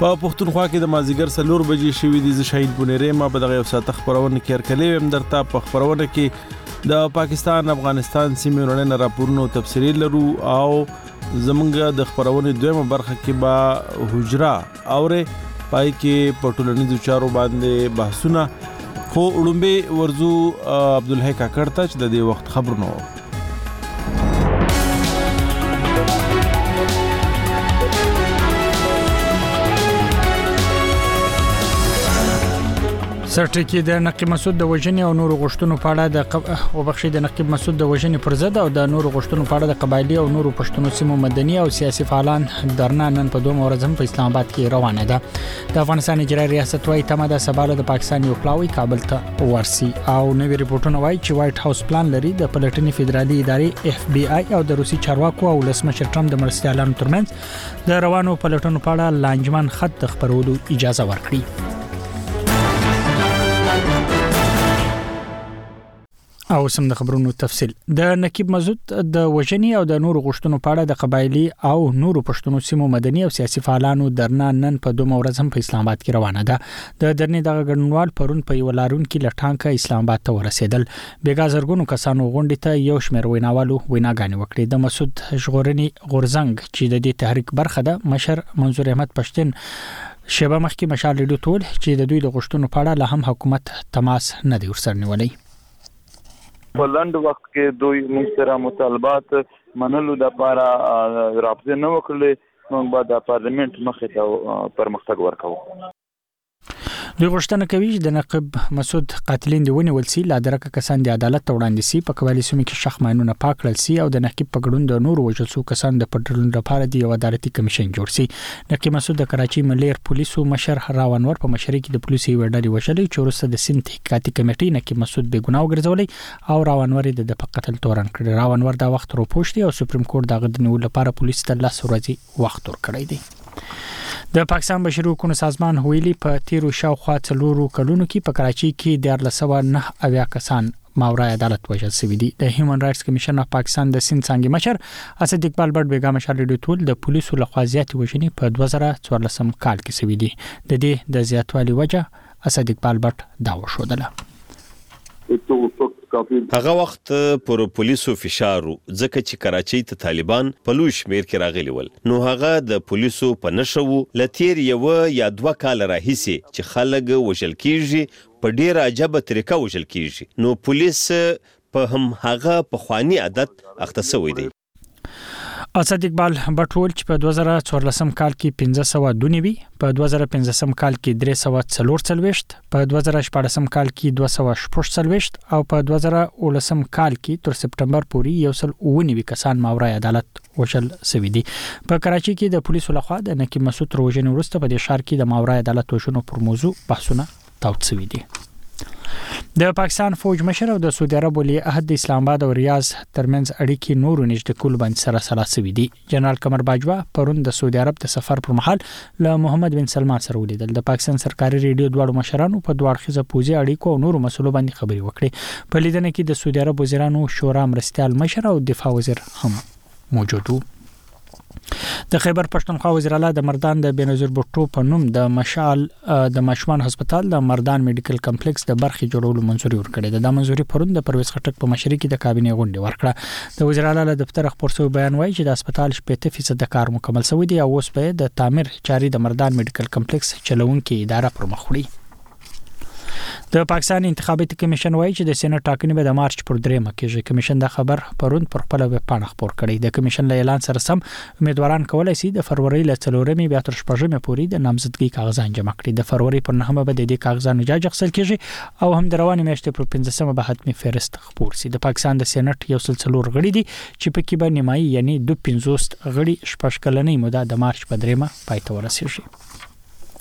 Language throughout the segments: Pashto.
په پښتونخوا کې د مازیګر 4 بجې شوې د شاهین پونیرې ما په دغه یو ساعت خبرونه کې ارکلې هم درته په خبرونه کې د پاکستان افغانستان سیمې وړاندې راپورونو تفصیلی لرو او زمونږ د خبرونه دویمه برخه کې با حجرا اوره پای کې په ټولنیزو چارو باندې بحثونه خو وړومبه ورزو عبدالحی کاکړ ته چې د دې وخت خبرونه سرټکی د نقیب مسعود د وژنې او نورو غشتونو په اړه د نقیب مسعود د وژنې پر ضد او د نورو غشتونو په اړه د قبایلی او نورو پښتنو سیمو مدني او سیاسي فعالان درنه نن په 2 ورځ هم په اسلام آباد کې روانه ده. د افغانستان اجرایي ریاست وايي تمه د سباله د پاکستان یو پلاوی کابل ته ورسي او نوې ریپورتونه وايي چې وایټ هاوس پلان لري د پلټنې فدرالي ادارې اف بي آی او د روسي چارواکو او ولسمشر ټرمپ د مرستيالانو ترمنځ د روانو پلټنو په اړه لانجمن خط خبرولو اجازه ورکړي. او سم د خبرونو تفصیل د نقیب مسعود د وژنې او د نورو غشتونو په اړه د قبایلی او نورو پښتنو سیمو مدني او سیاسي فعالانو درنه نن په 2 ورځ هم په اسلام آباد کې روانه ده. د درنې دغه ګډونوال پرون په یو لارون کې لټانکه اسلام آباد ته ورسېدل. بیګا زرګونو کسانو غونډې ته یو شمېر ویناوالو ویناګانې وکړې. د مسعود ژغورنې غورزنګ چې د دې تحریک برخه ده مشر منظور احمد پښتين شیبه مخکې مشال لیدو ټول چې د دوی د غشتونو په اړه له هم حکومت تماس نه دی ورسره نیولای. په لنډ وخت کې دوی موږ سره مطالبات منلو د لپاره رابطه نه وکړلې موږ به د پارلیمنت مخې ته پرمختګ ورکوو. دوی غوښتنه کوي چې د نقیب مسعود قاتلین دی ونیول سي لا درکه کسان د عدالت ته وړاندې سي په قبایلی سیمو کې شخ ماینونه پاک کړل سي او د نقیب په ګډون د نورو وژل شو کسان د پټرولون لپاره د یو عدالتي کمیشن جوړ سي. نقیب مسعود د کراچي ملیر پولیسو مشر راونور په مشرۍ کې د پولیسو وړاندې وشلې چې ورسته د سند تحقیقاتي کمیټې نقیب مسعود بې ګناه وګرځولې او راونور د قتل تورن کړ. راونور دا وخت روپوشتي او سپریم کورټ دغه د نیولو لپاره پولیس ته 10 ورځې وخت ورکړی دی. د پاکستان بشري حقوقو سازمان ویلي په تیرو شاوخوا 4 کلونو کې په کراچي کې 1409 کسان ماورای عدالت وژل شوي دي. د هیومن رائټس کمیشن اف پاکستان د سند څنګه مشر اسد اقبال بټ بیګا مشال ډیټول د پولیسو لخوا زیاتې وژنې په 2014 کال کې شوي دي. د دې د زیاتوالي وجه اسد اقبال بټ دا وښودله. هغه وخت پر پولیسو فشارو ځکه چې کراچۍ ته طالبان په لوی شمیر کې راغلي ول نو هغه د پولیسو په نشو لتیر یو یا 2 کال راهیسي چې خلک وژل کیږي په ډیر عجبه طریقه وژل کیږي نو پولیس په هم هغه په خواني عادت اختصوي دي. اسد اقبال بټول چې په 2014 کال کې 1592 په 2015 کال کې 344 په 2014 کال کې 246 او په 2019 کال کې تر سپټمبر پورې 119 کسان ماورای عدالت وژل شوي دي. په کراچي کې د پولیسو لخوا د نقیب مسعود وژنې وروسته په دې ښار کې د ماورای عدالت وژنو پر موضوع بحثونه تاوت شوي دي. د پاکستان فوج مشر او د سعودي عرب ولی عهد د اسلام آباد او ریاض ترمنځ اړیکې نورو نږدې کول باندې سره سلاسوي دي. جنرال قمر باجوا پرون د سعودي عرب د سفر پر مهال له محمد بن سلمان سره ولیدل. د پاکستان سرکاري ریډیو دواړو مشرانو په دوه اړخیزه پوځي اړیکو او نورو مسلو باندې خبري وکړې. په لیدنه کې د سعودي عرب وزیرانو شورا مرستيال مشر او دفاع وزیر هم موجود وو. د خیبر پښتونخوا وزیر اعلی د مردان د بنظیر بوټو په نوم د مشال د ماشومان هسپتال د مردان میډیکل کمپلیکس د برخې جوړولو منځوري ورکړه. د منځوري پرون د پرویز خټک په مشرۍ کې د کابینې غونډه ورکړه. د وزیر اعلی له دفتر خبر شوی بیان وایي چې د هسپتال 80% کار مکمل شوی دی او اوس به د تعمیر چاري د مردان میډیکل کمپلیکس چلوونکي اداره پر مخ وړي. د پاکستان انتخاباتي کمیشن وایي چې د سېنات ټاکنې به د مارچ پر 3 کېږي. کمیشن دا خبر پرون پر خپل ویب پاڼه خبر کړی. د کمیشن له اعلان سره سم امیدواران کولای شي د فروری له 4 بیا تر 15 پورې د نامزدګۍ کاغذان جمع کړي. د فروری پر 9 به د دې کاغذانو جاج اخیستل کېږي او هم د روانې میاشتې پر 15 به حتمی فهرست خبر شي. د پاکستان د سېنات یو سلسله غړي دي چې په کې به نیمایي یعنی 250 غړي شپږ کلنې موده د مارچ په 3 پای ته ورسیږي.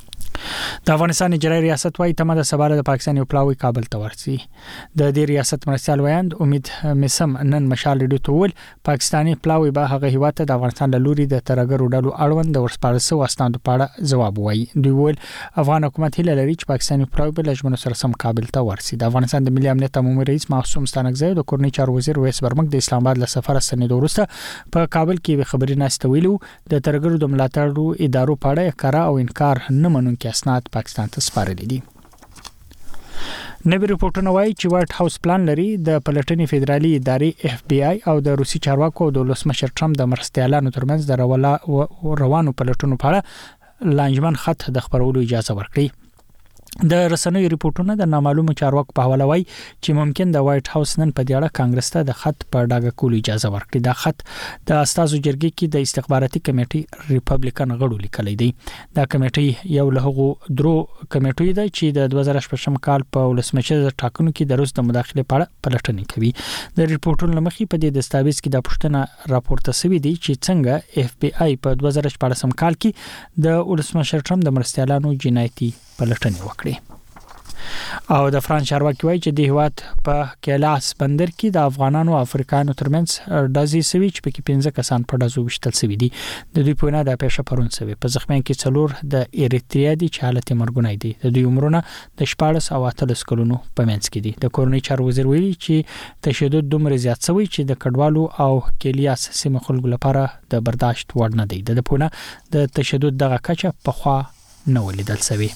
د افغانستان اجرایي ریاست وايي تمه د سبا د پاکستان یو پلاوی کابل ته ورسي. د دې ریاست مرستیال ویاند امید مسم نن مشال ریډیو ته ول پاکستاني پلاوی به هغه هیواد ته د افغانستان له لوري د ترګرو ډلو اړوند د ورسپارسو واستاندو په اړه ځواب وایي. دوی ول افغان حکومت هیله لري چې پاکستاني پلاوی به لجمن سره سم کابل ته ورسي. د افغانستان د ملي امنیت عمومي رئیس معصوم ستانکزی د کورنۍ چارو وزیر ویس برمک د اسلام آباد له سفر ستنیدو وروسته په کابل کې خبري ناشته ویلو د ترګرو د ملاتړو ادارو په اړه کار او انکار نه منونکي اسناد پاکستان ته سپارلي دي. نوی ریپورتونه وایي چې وایټ هاوس پلان لري د پلټنې فدرالي ادارې FBI او د روسي چارواکو او د ولسمشر ټرمپ د مرستیالانو ترمنځ د روانو پلټنو په اړه لانجمن خط د خبرولو اجازه ورکړي. د رسنیو ریپورتونه د نامعلومو چارواکو په حواله وایي چې ممکن د وایټ هاوس نن په دې اړه کانګرس ته د خط په ډاګه کولو اجازه ورکړي. دا خط د استازو جرګې کې د استخباراتي کمیټې ریپبلیکن غړو لیکلی دی. دا کمیټې یو له هغو درو کمیټو دی چې د 2018 کال په ولسمشر ټاکنو کې د روس د مداخله په اړه پلټنې کوي. د ریپورتونو لمخې په دې دستاویز کې د پښتنه راپورته شوی دی چې څنګه FBI په 2014 کال کې د ولسمشر ټرمپ د مرستیالانو جنایتي پلټنې وکړي. او د فرانس چارواکي وایي چې د هیواد په کیلاس بندر کې د افغانانو او افریقایانو ترمنځ ډزې سوي چې پکې 15 کسان په ډزو وشتل سوي دي. د دوی په وینا د پېښه پرون سوي په زخمیان کې 4 د ایریتریا دي چې حالت مرګونی دي. د دوی عمرونه د 14 او 18 کلونو په منځ کې دي. د کورنۍ چارو وزیر ویلي چې تشدد دومره زیات شوی چې د کډوالو او کیلیاس سیمه خلکو لپاره د برداشت وړ نه دی. د په وینا د تشدد دغه کچه په خوا نه ولیدل شوی.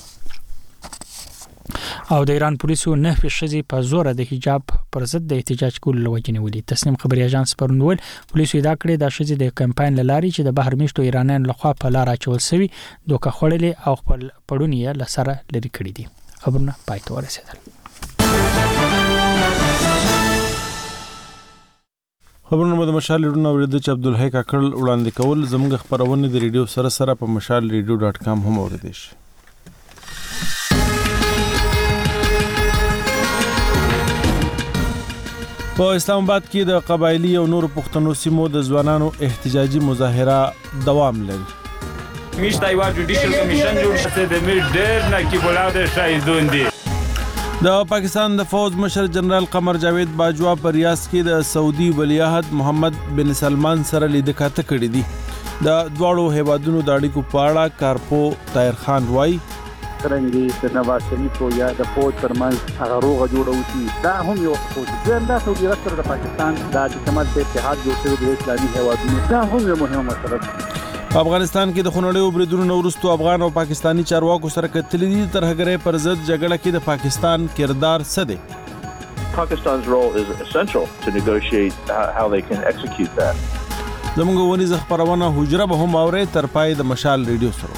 او د ایران پولیسو 9 ښځې په زور د حجاب پر ضد د احتجاج کولو لوجې نیولې. تسنیم خبري اژانس پرونول پولیسو ادعا کړې د ښځې د کمپاین لاري چې د بهر میشتو ایرانیان لخوا په لار اچول شوی دوکه خړلې او خپل پړونی له سره لري کړې دي. خبرونه پای ته ورسېدل. خبرونه د مشال ریډیو اوریدل چې عبدالحی کاکړ وړاندې کول. زموږ خبرونه د ریډیو سره په mashalradio.com هم اوریدل شي. په اسلام آباد کې د قبایلی او نور پښتنو سیمو د ځوانانو احتجاجي مظاهره دوام لري. میشته یو جوډیشل کمیشن جوړ شته د میر ډېر نقیب العاده شاهدون دي. د پاکستان د فوج مشر جنرال قمر جاوید باجوا پر ریاض کې د سعودي ولیعهد محمد بن سلمان سره لیدکاته کړې دي. د دواړو هیوادونو د اړیکو په اړه کارپو طاهر خان وایي څنګه د نواز شریف او یا د فوج ترمنځ هغه روغه جوړه وشي. دا هم یو فوج دی. دا سعودي عرب سره د پاکستان د حکومت په اتحاد جوړ شوی د اسلامي هیوادونو دا هم یو مهمه مسله ده. په افغانستان کې د خونړیو بریدونو وروسته افغان او پاکستانی چارواکو سره کتلې دي. ترهګرۍ پر ضد جګړه کې د پاکستان کردار څه دی؟ Pakistan's role is essential to negotiate how they can execute that. زموږ ونیز خبرونه حجره به هم اوري تر پای د مشال ریډیو سره.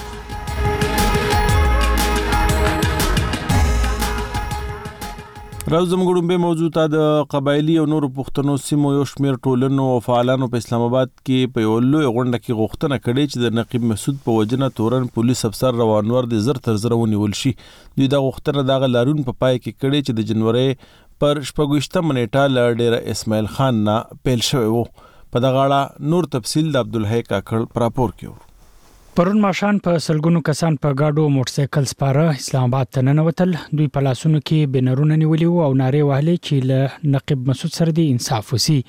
راز زموږ به موضوع د قبایلی او نور پښتنو سیمو یو شمېر ټولنو او فعالانو په اسلام آباد کې په یو لوی غونډه کې غوښتنه کړې چې د نقیب مسعود په وجنه تورن پولیس افسر روانور د زر تر زر ونیول شي. دوی دا غوښتنه د غلارون په پای کې کړې چې د جنوري پر 28 منېټه ل ډېر اسماعیل خان نه پیل شوی وو. په دغه اړه نور تفصیل د عبدالحی کاکړ پر راپور کې. پرون ماشان په سلګونو کسان په گاډو موټرسایکل سپاره اسلام آباد ته ننوتل. دوی په لاسونو کې بنرونه نیولي وو او نارې وهلې چې له نقیب مسعود سره د انصاف وسی.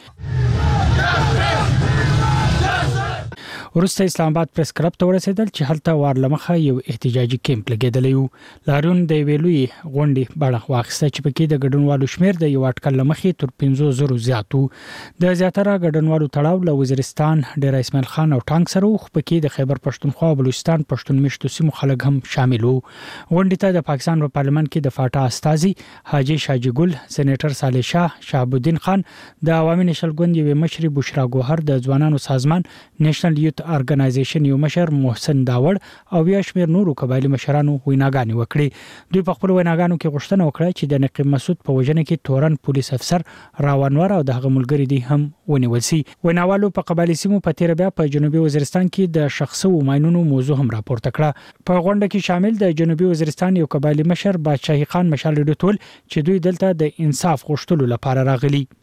ورسته اسلام آباد پریس کلب ته ورسېدل چې هلته وارلمخه یو احتجاجي کیمپ لګیدلی وو. لاریون د ویلوی غونډې باندې واخیسته چې پکې د ګډونوالو شمیر د یو اټکل لمخې تر 500 زیاتو. د زیاتره ګډونوالو تړاو له وزیرستان ډیر اسماعیل خان او ټانک سره خو پکې د خیبر پښتونخوا او بلوچستان پښتون مشتو سیمو خلک هم شامل وو. غونډې ته د پاکستان په پارلمان کې د فاټا استازي حاجی شاجی ګل، سېنیټر صالح شاه، شهاب الدین خان، د عوامي نشل ګوند یو مشر بشرا ګوهر، د ځوانانو سازمان نېشنل یوت ارګنایزیشن یو مشر محسن داوړ او بیا شمیر نورو قبایلی مشرانو ویناګانې وکړي. دوی په خپل ویناګانو کې غوښتنه وکړه چې د نقیب مسعود په وجنه کې تورن پولیس افسر راونور او د هغه ملګری دي هم ونیول شي. ویناوالو په قبایلی سیمو په تیر بیا په جنوبي وزیرستان کې د شخصي ماینونو موضوع هم راپورته کړه. په غونډه کې شامل د جنوبي وزیرستان یو قبایلی مشر بادشاهي خان مشال ډوټول چې دوی دلته د انصاف غوښتلو لپاره راغلي.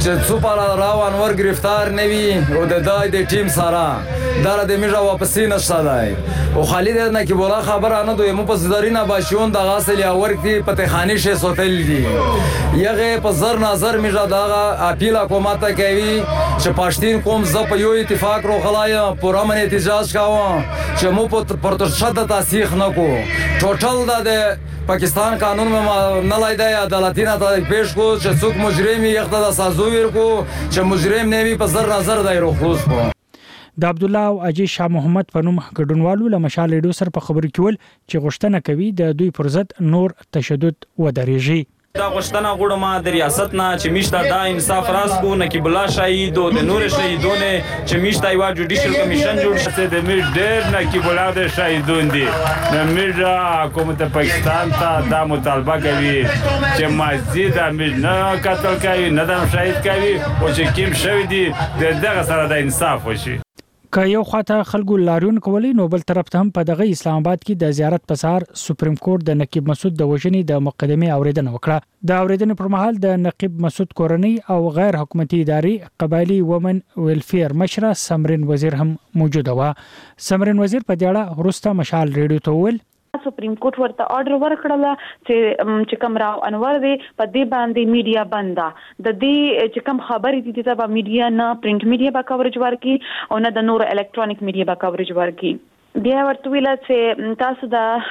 چې څوپاله راو انور گرفتار نوي او د دای د ټیم سره داره د میژه واپسی نشته دی او خالد نقیب الله خبره نه دوی مو په زدارینه باشون د غاسل یا ورکی پتخانی شه سوتل دي یغه په زر نظر میژه دغه اپیل حکومت کوي چې پښتين قوم ز په یو اتفاق رو غلای پوره من احتجاج کاوه چې مو پر تشدد تاسیخ نه کو ټوټل د پاکستان قانون में न लाइदा अदालती ना पेश को چې څوک مجرم یې خدای د سازویر کو چې مجرم نه وي په زر نظر دایره خروج کو د عبد الله او اجي شاه محمد په نوم ګډونوالو له مشال ریډیو سره په خبرو کې ول چې غوښتنه کوي د دوی پر ضد نور تشدد ودرېږي دا غوښتنه غوړم د ریاست نه چې میشته دا انصاف راز کو نقیب الله شهید او د نور شهیدونه چې میشته یو جوډیشل کمیشن جوړ شته د میش ډېر نقیب الله د شهیدون دي د میش حکومت پاکستان ته دا مطالبه کوي چې مسجد امیر نه قتل کوي نه د شهید کوي او چې کیم شوی دي دغه سره د انصاف وشي که یو خواته خلکو لاریون کولی نو بل طرف ته هم په دغه اسلام آباد کې د زیارت په سار سپریم کورټ د نقیب مسعود د وژنې د مقدمه اوریدنه وکړه د اوریدنې پر مهال د نقیب مسعود کورنۍ او غیر حکومتي ادارې قبایلی وومن ویلفیر مشره سمرین وزیر هم موجوده و سمرین وزیر په دې اړه وروسته مشال ریډیو ته وویل سپریم کورټ ورته آرډر ورکړل چې کوم راو انور دی په دې باندې میډیا بندا د دې چې کوم خبرې دي ته به میډیا نه پرینټ میډیا به کورج ورکي او نه د نور الکترونیک میډیا به کورج ورکي بیا ورته ویل چې تاسو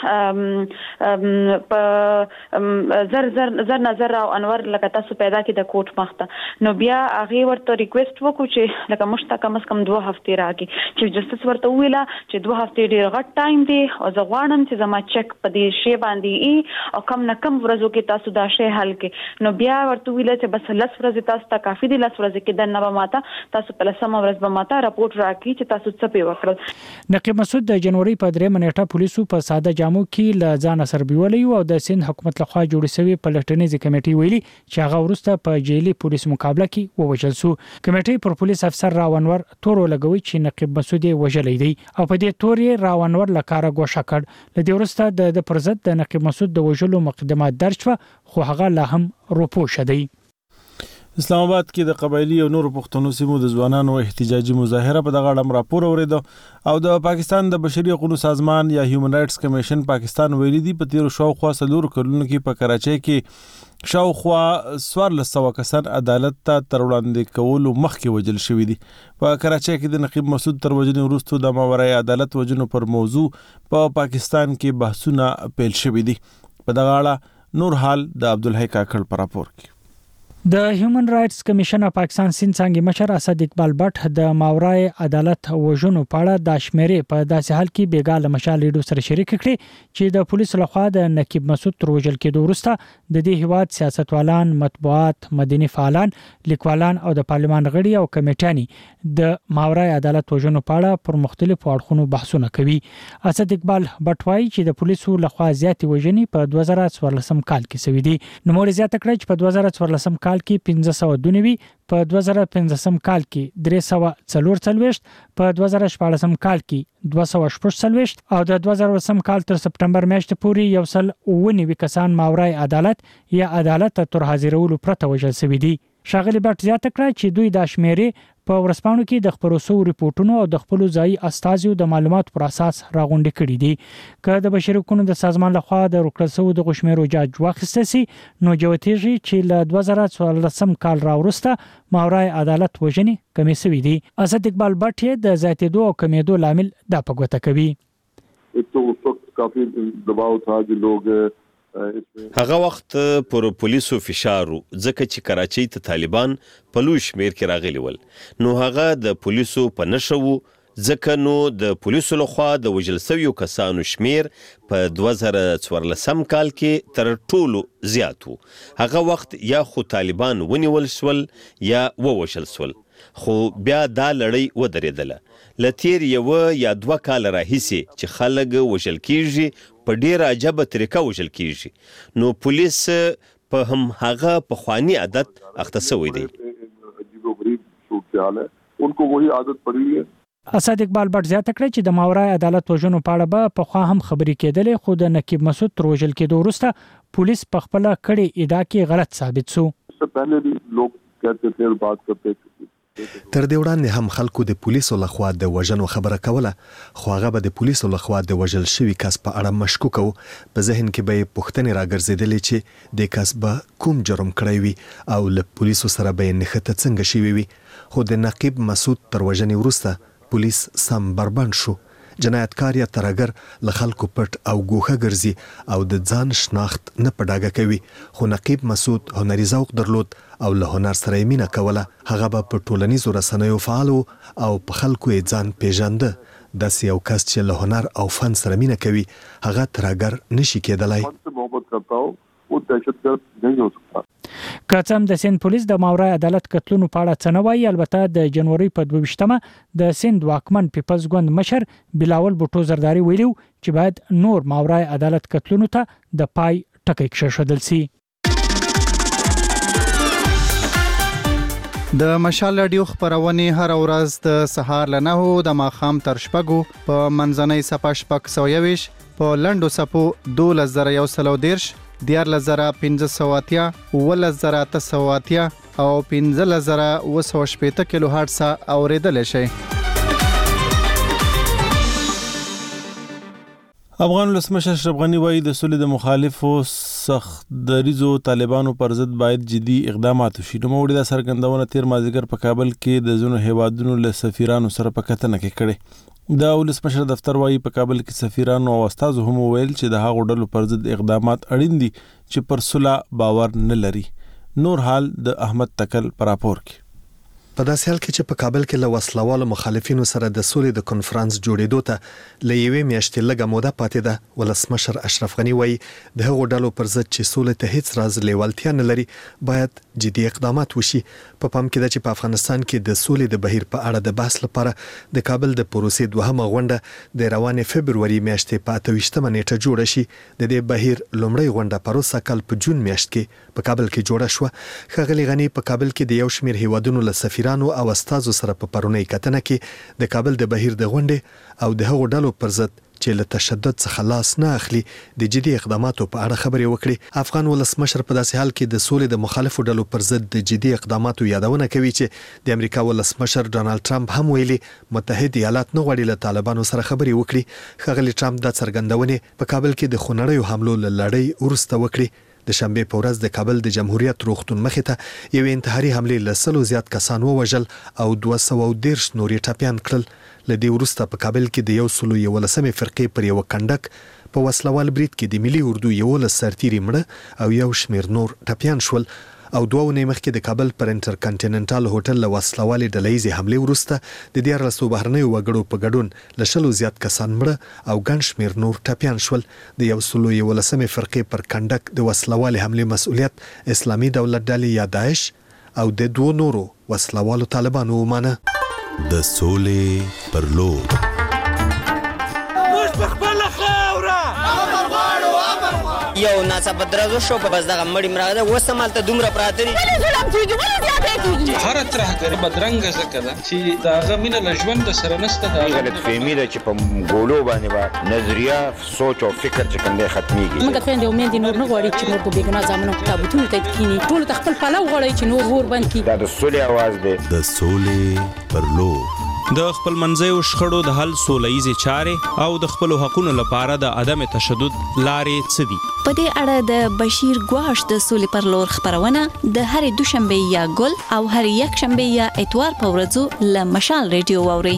د زر نظر او انور لکه تاسو پیدا کی د کوټ مخته نو بیا هغه ورته ریکوست وکړو چې لکه مشته کم از کم 2 هفته راکې چې جسټس ورته ویل چې 2 هفته ډیر غټ ټایم دی او زه غواړم چې زما چک په دې شی باندې او کم نه کم ورځو کې تاسو دا شی حل کې نو بیا ورته ویل چې بس لس ورځې تاسو ته کافي دي لس ورځې کې د نه به ماته تاسو په لسمه ورځ به ماته راپورټ راکړي چې تاسو څه پی وکړل نقیب مسعود د جنوري په 3 منېټه پولیسو په ساده جامو کې ل ځان سربیولې او د سند حکومت لخوا جوړ شوی پلټنیز کمیټي ویلي چې هغه ورسته په جیلي پولیس مقابله کې ووجل شو کمیټي پر پولیس افسر راونور تور لګوي چې نقیب مسعود وژلې دی او په دې تور یې راونور لکاره ګوښه کړ لدې ورسته د پرزد د نقیب مسعود د وژلو مقدمات درج شو خو هغه لا هم روپو شدی اسلام آباد کې د قبایلی او نور پښتنو سیمو د ځوانانو احتجاجي مظاهره په دغه اړه راپور اوریدو او د پاکستان د بشري حقوقو سازمان یا هیومن رائټس کمیشن پاکستان ویلي دی په تیر شاوخوا 4 کلونو کې په کراچۍ کې شاوخوا 1400 کسان عدالت ته تر وړاندې کولو مخکې وجل شوی دي په کراچۍ کې د نقیب مسعود تر وجنې وروسته د ماورای عدالت وجنو پر موضوع په پاکستان کې بحثونه پیل شوی دي په دغه اړه نور حال د عبدالحی کاکړ پر راپور کې د هیومن رائټس کمیشن پاکستان سند څنګه مشر اسد اقبال بټ د ماورای عدالت وژنو په اړه د شمیرې په داسې حال کې بیګاله مشال لیډو سره شریک کړي چې د پولیسو لخوا د نقیب مسعود تر وژل کېدو وروسته د دې هیواد سیاستوالان مطبوعات مدني فعالان لیکوالان او د پارلمان غړي او کمیټیانی د ماورای عدالت وژنو په اړه پر مختلفو اړخونو بحثونه کوي اسد اقبال بټ وايي چې د پولیسو لخوا زیاتې وژنې په 2014 کال کې شوې دي نو مور زیاته کړی چې په 2014 کال کې 1592 په 2015 کال کې 344 په 2014 کال کې 246 او د 2020 کال تر سپټمبر میاشتې پورې یو سل 19 کسان ماورای عدالت یا عدالت تر حاضرولو پرته وژل شوي دي شاغلی بټ زیاته کړه چې دوی د شمیرې په ورسپانو کې د خبرو سو ریپورتونو او د خپل ځای استازیو د معلومات پر اساس راغونډې کړي دي که د بشري حقوقو د سازمان لخوا د روکړسو د غشمیرو جاج واخیسته سي نو جوتیږي چې له 2014 کال راورسته ماورای عدالت وژنې کمی سوي دي اسد اقبال بټ د زیاتېدو او کمیدو لامل دا په ګوته کوي تو اس وقت کافی دباؤ تھا جو لوگ هغه وخت پر پولیسو فشارو ځکه چې کراچۍ ته طالبان په لوی شمیر کې راغلي ول نو هغه د پولیسو په نشو ځکه نو د پولیسو لخوا د وژل شویو کسانو شمیر په 2014 کال کې تر ټولو زیات و هغه وخت یا خو طالبان ونیول شول یا ووژل شول خو بیا دا لړۍ ودرېدله لتیر یو یا 2 کال راهیسي چې خلک وژل کیږي په ډیر عجبه طریقه وژل کیږي نو پولیس په هم هغه په خواني عادت اخته شوی دی عجیب و غریب صورتحال ہے انکو وہی عادت پڑی ہے اسد اقبال بټ زیاته کړی چې د ماورای عدالت وژنو په اړه به په خوا هم خبرې کېدلې خو د نقیب مسعود تر وژل کېدو وروسته پولیس په خپل کړي ادعا کې غلط ثابت شو اس سے پہلے بھی لوگ कहते थे और बात करते थे. تر دې وړاندې هم خلکو د پولیسو لخوا د وژنو خبره کوله، خو هغه به د پولیسو لخوا د وژل شوي کس په اړه مشکوک و. په ذهن کې به یې پوښتنې راګرځېدلې چې د کس به کوم جرم کړی وي او له پولیسو سره به یې نښته څنګه شوي وي. خو د نقیب مسعود تر وژنې وروسته پولیس سم بربند شو. جنایتکار یا ترهګر له خلکو پټ او ګوښه ګرځي او د ځان شناخت نه په ډاګه کوي. خو نقیب مسعود هنري ذوق درلود او له هنر سره یې مینه کوله. هغه به په ټولنیزو رسنیو فعال او په خلکو یې ځان پیژانده. داسې یو کس چې له هنر او فن سره مینه کوي هغه ترهګر نشي کېدلی. वो दहशतगर्द नहीं हो सकता. کڅم د سند پولیس د ماورای عدالت قتلونو په اړه څه نه وایي. البته د جنوري په 22مه د سند واکمن پیپلز ګوند مشر بلاول بوټو زرداری ویلو چې باید نور ماورای عدالت قتلونو ته د پای ټکی کښودل شي. د مشال رادیو خبرونه هر ورځ د سهار ل 9 د ماخام تر شپږو په منځنۍ صفه شپږ 120 په لندو صفو 2130 14580 11880 او 15080 کیلو هرتز اوریدل شي. افغان ولسمشر اشرف غنی وایي د سولې د مخالفو سخت دریزو طالبانو پر ضد باید جدي اقدامات وشي. نو موږ د سرګندونه تیر مازیګر په کابل کې د زونو هیوادونو له سفیرانو سره په کتنه کې کړي. د ولسمشر دفتر وایي په کابل کې سفیرانو او استادو هم ویل چې د هغو ډلو پر ضد اقدامات اړین دي چې پر صلح باور نه لري. نور حال د احمد تکل پر راپور کې. په داسې حال کې چې په کابل کې له وسلوالو مخالفینو سره د سولې د کنفرانس جوړېدو ته له یوې میاشتې لږه موده پاتې ده، ولسمشر اشرف غنی وایي د هغو ډلو پر ضد چې سولې ته هیڅ راز لیوالتیا نه لري باید جدي اقدامات وشي. په پام کې ده چې په افغانستان کې د سولې د بهیر په اړه د بحث لپاره د کابل د پروسې دوهمه غونډه د روانې فبروري میاشتې په 28مه نیټه جوړه شي. د دې بهیر لومړۍ غونډه پروسه کال په جون میاشت کې په کابل کې جوړه شوه. ښاغلي غنی په کابل کې د یو شمېر هیوادونو له سفیرانو او استادو سره په پرونی کتنه کې د کابل د بهیر د غونډې او د هغو ډلو پر ضد چې له تشدد څخه لاس نه اخلي د جدي اقداماتو په اړه خبرې وکړي. افغان ولسمشر په داسې حال کې د سولې د مخالفو ډلو پر ضد د جدي اقداماتو یادونه کوي چې د امریکا ولسمشر ډانلډ ټرمپ هم ویلي متحد ایالات نه غواړي له طالبانو سره خبرې وکړي. ښاغلي ټرمپ د څرګندونې په کابل کې د خونړیو حملو له لړۍ وروسته وکړي. د شنبه په ورځ د کابل د جمهوریت روغتون مخې ته یو انتحاري حمله له 100 زیات کسان ووژل او 210 نورې ټپيان کړل. له دې وروسته په کابل کې د 111 فرقې پر یو کندک په وسلوال برید کې د ملي اردو 11 سرتیري مړه او یو شمېر نور ټپيان شول. او 2 ونې مخکې د کابل پر انټرکانټیننټال هوټل له وسلوالې ډلهیزې حملې وروسته د 14 بهرنیو وګړو په ګډون له 100 زیات کسان مړه او ګڼ شمېر نور ټپيان شول. د 111 فرقې پر کندک د وسلوالې حملې مسؤلیت اسلامي دولت ډلې یا داعش او د 2 نورو وسلوالو طالبانو ومانه. د سولې پر لور یو ناڅاپه درزو شو په بس دغه مړی مراده وسمال ته دومره پراته دي هر ترهګر بدرنګ زکه ده چې داغه مینه لژوند سره نسته دا غلط فهمي ده چې په ګولو باندې با نظریه سوچ او فکر چې کوم دی ختميږي. موږ خويندې امید نور نه غواړي چې نور د بیګنا ځامنو تابوتونو ته کینی ټول تخپل پلاو غواړي چې نور ور بند کی. دا د سولې आवाज دی. د سولې پر لور د خپل منځیو شخړو د حل سوله‌ییزې چارې او د خپل حقوقو لپاره د عدم تشدد لارې څه دي. په دې اړه د بشیر ګواش د سولې پر لور خبرونه د هرې دوشنبه یا ګل او هرې یکشنبه یا اتوار په ورځو له مشال ریډیو واوري.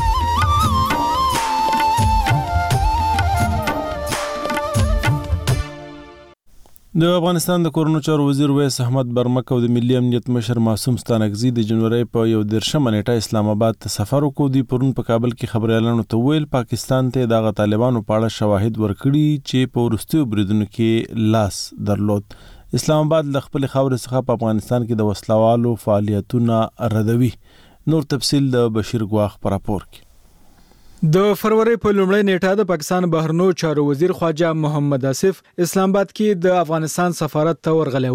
د افغانستان د کورونو چارو وزیر ویس احمد برمک او د ملي امنیت مشر معصوم ستانکزي د جنوري په 11مه نیټه اسلام آباد ته سفر وکړ. دی پرون په کابل کې خبريالانو ته ویل پاکستان ته د طالبانو په اړه شواهد ورکړي چې په وروستیو بریدونو کې لاس درلود. اسلام آباد ل خپل خاورې څخه په افغانستان کې د وسلوالو فعالیتونه ردوي. نور تفصیل د بشیر ګواخ پر راپور کې. د فروری په لومړۍ نیټه د پاکستان بهرنیو چارو وزیر خواجه محمد آصف اسلام آباد کې د افغانستان سفارت ته ورغلی و.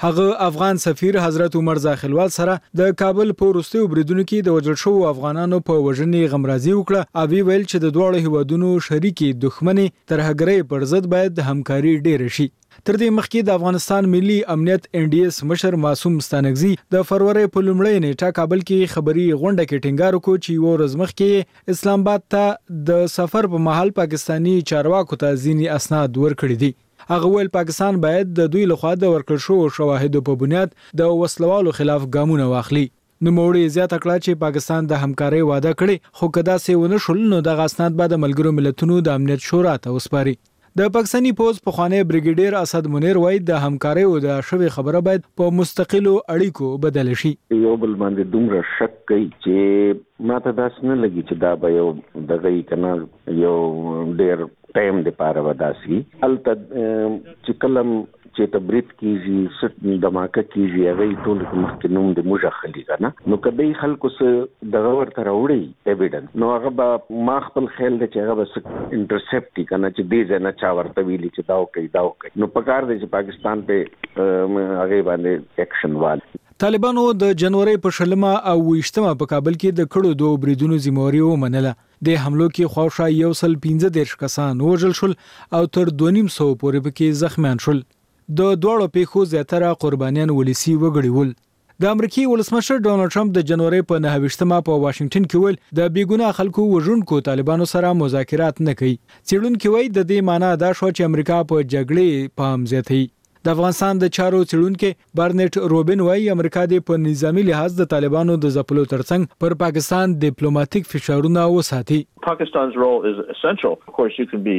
هغه افغان سفیر حضرت عمر زاخلوال سره د کابل په وروستیو بریدونو کې د وژل شوو افغانانو په وژنې غمرازي وکړه او ویل چې د دوه هیوادونو شریکي دښمنۍ ترهګرۍ پر ضد باید همکاري ډېره شي. تر دې مخکې د افغانستان ملي امنیت NDS مشر معصوم ستانکزي د فروری په لومړۍ نیټه کابل کې خبري غونډه کې ټینګار وکړ چې یو ورځ مخکې اسلام آباد ته د سفر په مهال پاکستانی چارواکو ته ځینی اسناد ورکړي دي. هغه ویل پاکستان باید د دوی لخوا د ورکړ شو شواهدو په بنیاد د وسلوالو خلاف ګامونه واخلي. نو موړي زیاته کړه چې پاکستان د همکارۍ وعده کړې خو کدا سه ونه شول نو د اسناد بعد ملګرو ملتونو د امنیت شورا ته وسپاري. د پاکستانی پوز پخوانی بریګیډیر اسد منیر وای د همکارۍ او د شوی خبره باید په مستقلو اړیکو بدل شي. یو بل باندې دومره شک کوي چې ماته داس نه لګي چې دا به یو دغه کنا یو ډیر ټایم د پاره وداسي الته چې کلم چې تبرید کیږي دماکه کیږي هغه ټول مخکې نوم د موږ خلی کنه نو کدی خلکو سره دغه ورته راوړي ایویډنس نو هغه به ما خپل خیال د چې هغه به انټرسپټ کنه چې دې نه چا ورته ویلي چې داو کوي نو پکار دی چې پاکستان په هغه باندې اکشن وال. طالبانو د جنوري په شلمه او 28مه په کابل کې د کړو دوه بریدونو ذمہواری ومنله. د حملو کې خواوشا 115 کسان وژل شول او تر 250 پورې پکې زخمیان شول. د دوړو پیښو زیاتره قربانیان ولسی وګړي ول. د امریکای ولسمشر ډونالد ټرمپ د جنوري په 29مه په واشنگټن کې ول د بیګناه خلکو وژونکو طالبانو سره مذاکرات نه کوي. څېړونکو وایي د دې معنی دا شو چې امریکا په جګړې پام زیاتوي. د افغانستان د چارو څېړونکو بارنټ روبن وایي امریکا د په نظامی لحاظ د طالبانو د ځپلو ترڅنګ پر پاکستان ډیپلوماټیک فشارونه وساتي. Pakistan's role is essential. Of course you can be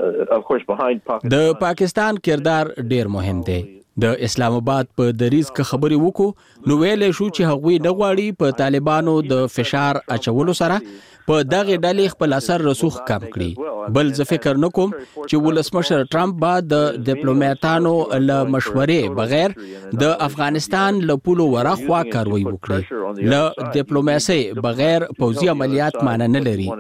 behind Pakistan. د پاکستان کردار ډیر مهم دی. د اسلام آباد په دریز کې خبري وکړو نو ویلې شو چې هغوی نه غواړي په طالبانو د فشار اچولو سره په دغه ډلې خپل اثر رسوخ کم کړي. بل زه فکر نکوم چې ولسمشر ټرمپ با د ډیپلوماټانو له مشورې بغیر د افغانستان له پولو ورخوا کاروي وکړي. له ډیپلوماسي بغیر پوځي عملیات معنی نه لري.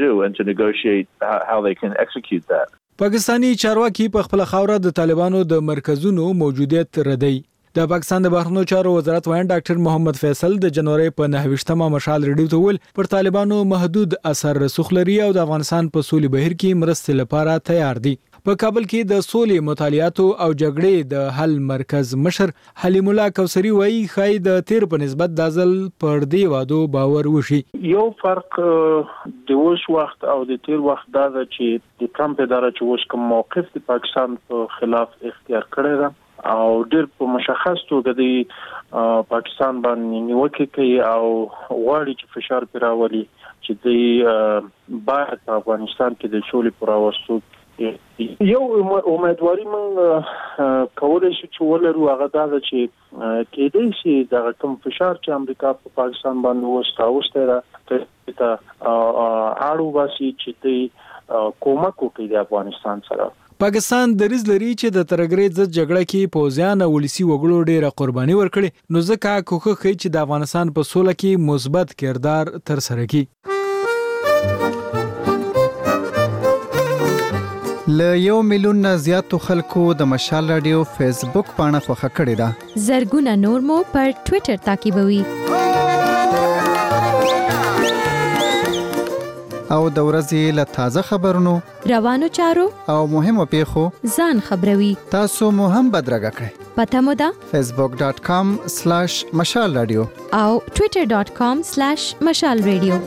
پاکستانی چارواکي په خپل خاوره د طالبانو د مرکزونو موجودیت ردی. د پاکستان د بهرنیو چارو وزارت وایي ډاکټر محمد فیصل د جنوري په 29مه مشال ریډیو ته ول پر طالبانو محدود اثر رسوخ لري او د افغانستان په سولې بهیر کې مرستې لپاره تیار دي. په کابل کې د سولې مطالعاتو او جګړې د حل مرکز مشر حلیم الله کوثری وایي خای د تیر په نسبت د ځل پر دی وادو باور وشي. یو فرق د اوس وخت او د تیر وخت دا چې د ټرمپ اداره چې اوس کوم موقف د پاکستان په خلاف اختیار کړی دی او ډېر په مشخص توګه د پاکستان باندې نیوکه کوي او غواړي چې فشار پیراولي چې د باید په افغانستان کې د سولې پر راوستو یو امیدواري مونږ کولای شو چې ولرو هغه دا چې کېدای شي د کوم فشار چې امریکا په پاکستان باندې وسته ته اړو واسي چې د کومک وکړي د افغانستان سره. پاکستان دریز لري چې د ترګرې ضد جګړه کې پوځیان او ولسی وګړو ډیره قرباني ورکړي نو ځکه کوخه کوي چې د افغانستان په سوله کې مثبت کردار تر سره کړي. ل 1 میلیون نه زیاتو خلکو د مشال رادیو فیسبوک پاڼه خوښه کړې ده. زرګونه نور مو پر ټوئیټر تعقیبوي. او د ورځې له تازه خبرونو روانو چارو او مهمو پیښو ځان خبروي. تاسو مو هم بدرګه کړئ. پته مو ده facebook.com/مشال رادیو او twitter.com/مشال رادیو.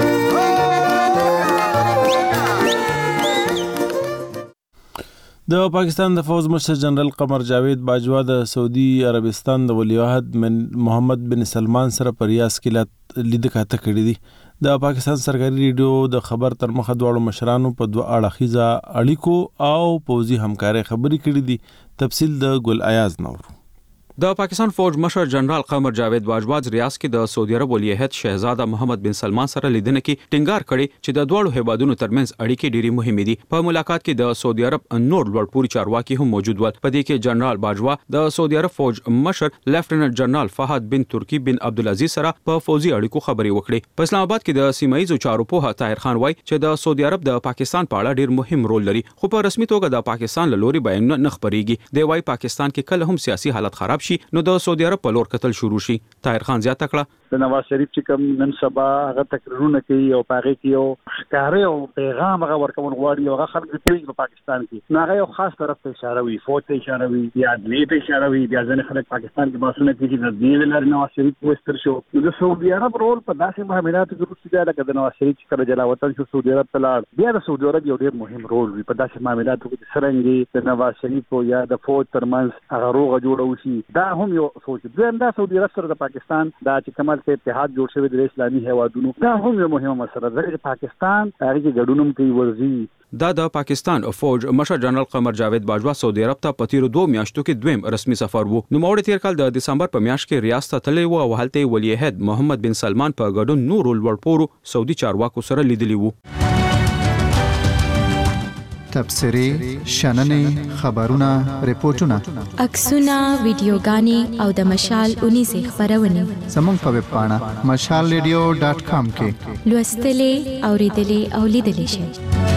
د پاکستان د فوج مشر جنرال قمر جاوید باجوا د سعودي عربستان د ولیعهد محمد بن سلمان سره په ریاض کې لیدل کاته کړی دي. د پاکستان سرکاري ریډیو د خبر تر مخه دواړو مشرانو په دوه اړخیزه اړیکو او پوځي همکارۍ خبرې کړې دي. تفصیل د ګل ایاز نور. د پاکستان فوج مشر جنرال قمر جاوید باجوا ریاض کې د سعودي عرب ولیعهد شهزاده محمد بن سلمان سره لیدنه کې ټینګار کړي چې د دوړو هیوادونو ترمنځ اړیکې ډېری مهمې دي. په ملاقات کې د سعودي عرب نور لوړپوړي چارواکي هم موجود ول. په دې کې جنرال باجوا د سعودي عرب فوج مشر لیفټیننټ جنرال فهد بن ترکی بن عبدالعزيز سره په فوزي اړیکو خبرې وکړي. په اسلام آباد کې د سیمایي چارو په طاهر خان وایي چې د سعودي عرب د پاکستان په اړه ډېر مهم رول لري خو په رسمي توګه د پاکستان له لوري بیان نه خبريږي. دی وایي پاکستان کې کله هم سیاسي حالت خراب شي نو د سعودي عرب په لور کتل شروع شي. طاهر خان زیاته کړه د نواز شریف چې کوم نن سبا هغه تقریرونه کوي او پاره کې یو ښکارې او پیغام هغه ورکول غواړي او هغه خلک کوي په پاکستان کې نو هغه یو خاص طرف ته اشاره وي، فوج ته اشاره وي، یا عدلیې ته اشاره وي، بیا ځنې خلک پاکستان کې باسونه کوي چې د دې لپاره نواز شریف وستر شو. نو د سعودي عرب رول په داسې معاملاتو کې وروسته دی لکه د نواز شریف چې کله جلا وطن شو سعودي عرب ته لاړ، بیا د سعودي عرب یو ډېر مهم رول وي په داسې معاملاتو کې څرنګه د نواز شریف او یا د فوج ترمنځ هغه روغه جوړه وشي. دا هم یو سوچ دی. دا سعودي عرب سره د پاکستان دا چې کمال ته اتحاد جوړ شوی د اسلامي هیوادونو دا هم یو مهمه مسله ده چې پاکستان هغه کې ګډونم کوي ورزي. دا د پاکستان فوج مشر جنرال قمر جاوید باجوا سعودي عرب ته په تیرو 2 میاشتو کې دویم رسمي سفر وو. نو موړ تیر کال د دسمبر په میاشت کې ریاست ته تللی وو او هلته ولی عہد محمد بن سلمان په ګډون نور لوړپورو سعودي چارواکو سره لیدلی وو. تبصرې، شننې، خبرونه، ریپورتونه، عکسونه، ویډیوګانې او د مشال 19 خبرونه زموږ په ویب پاڼه mashalradio.com کې لوستلې، اوریدلې او لیدلې شئ.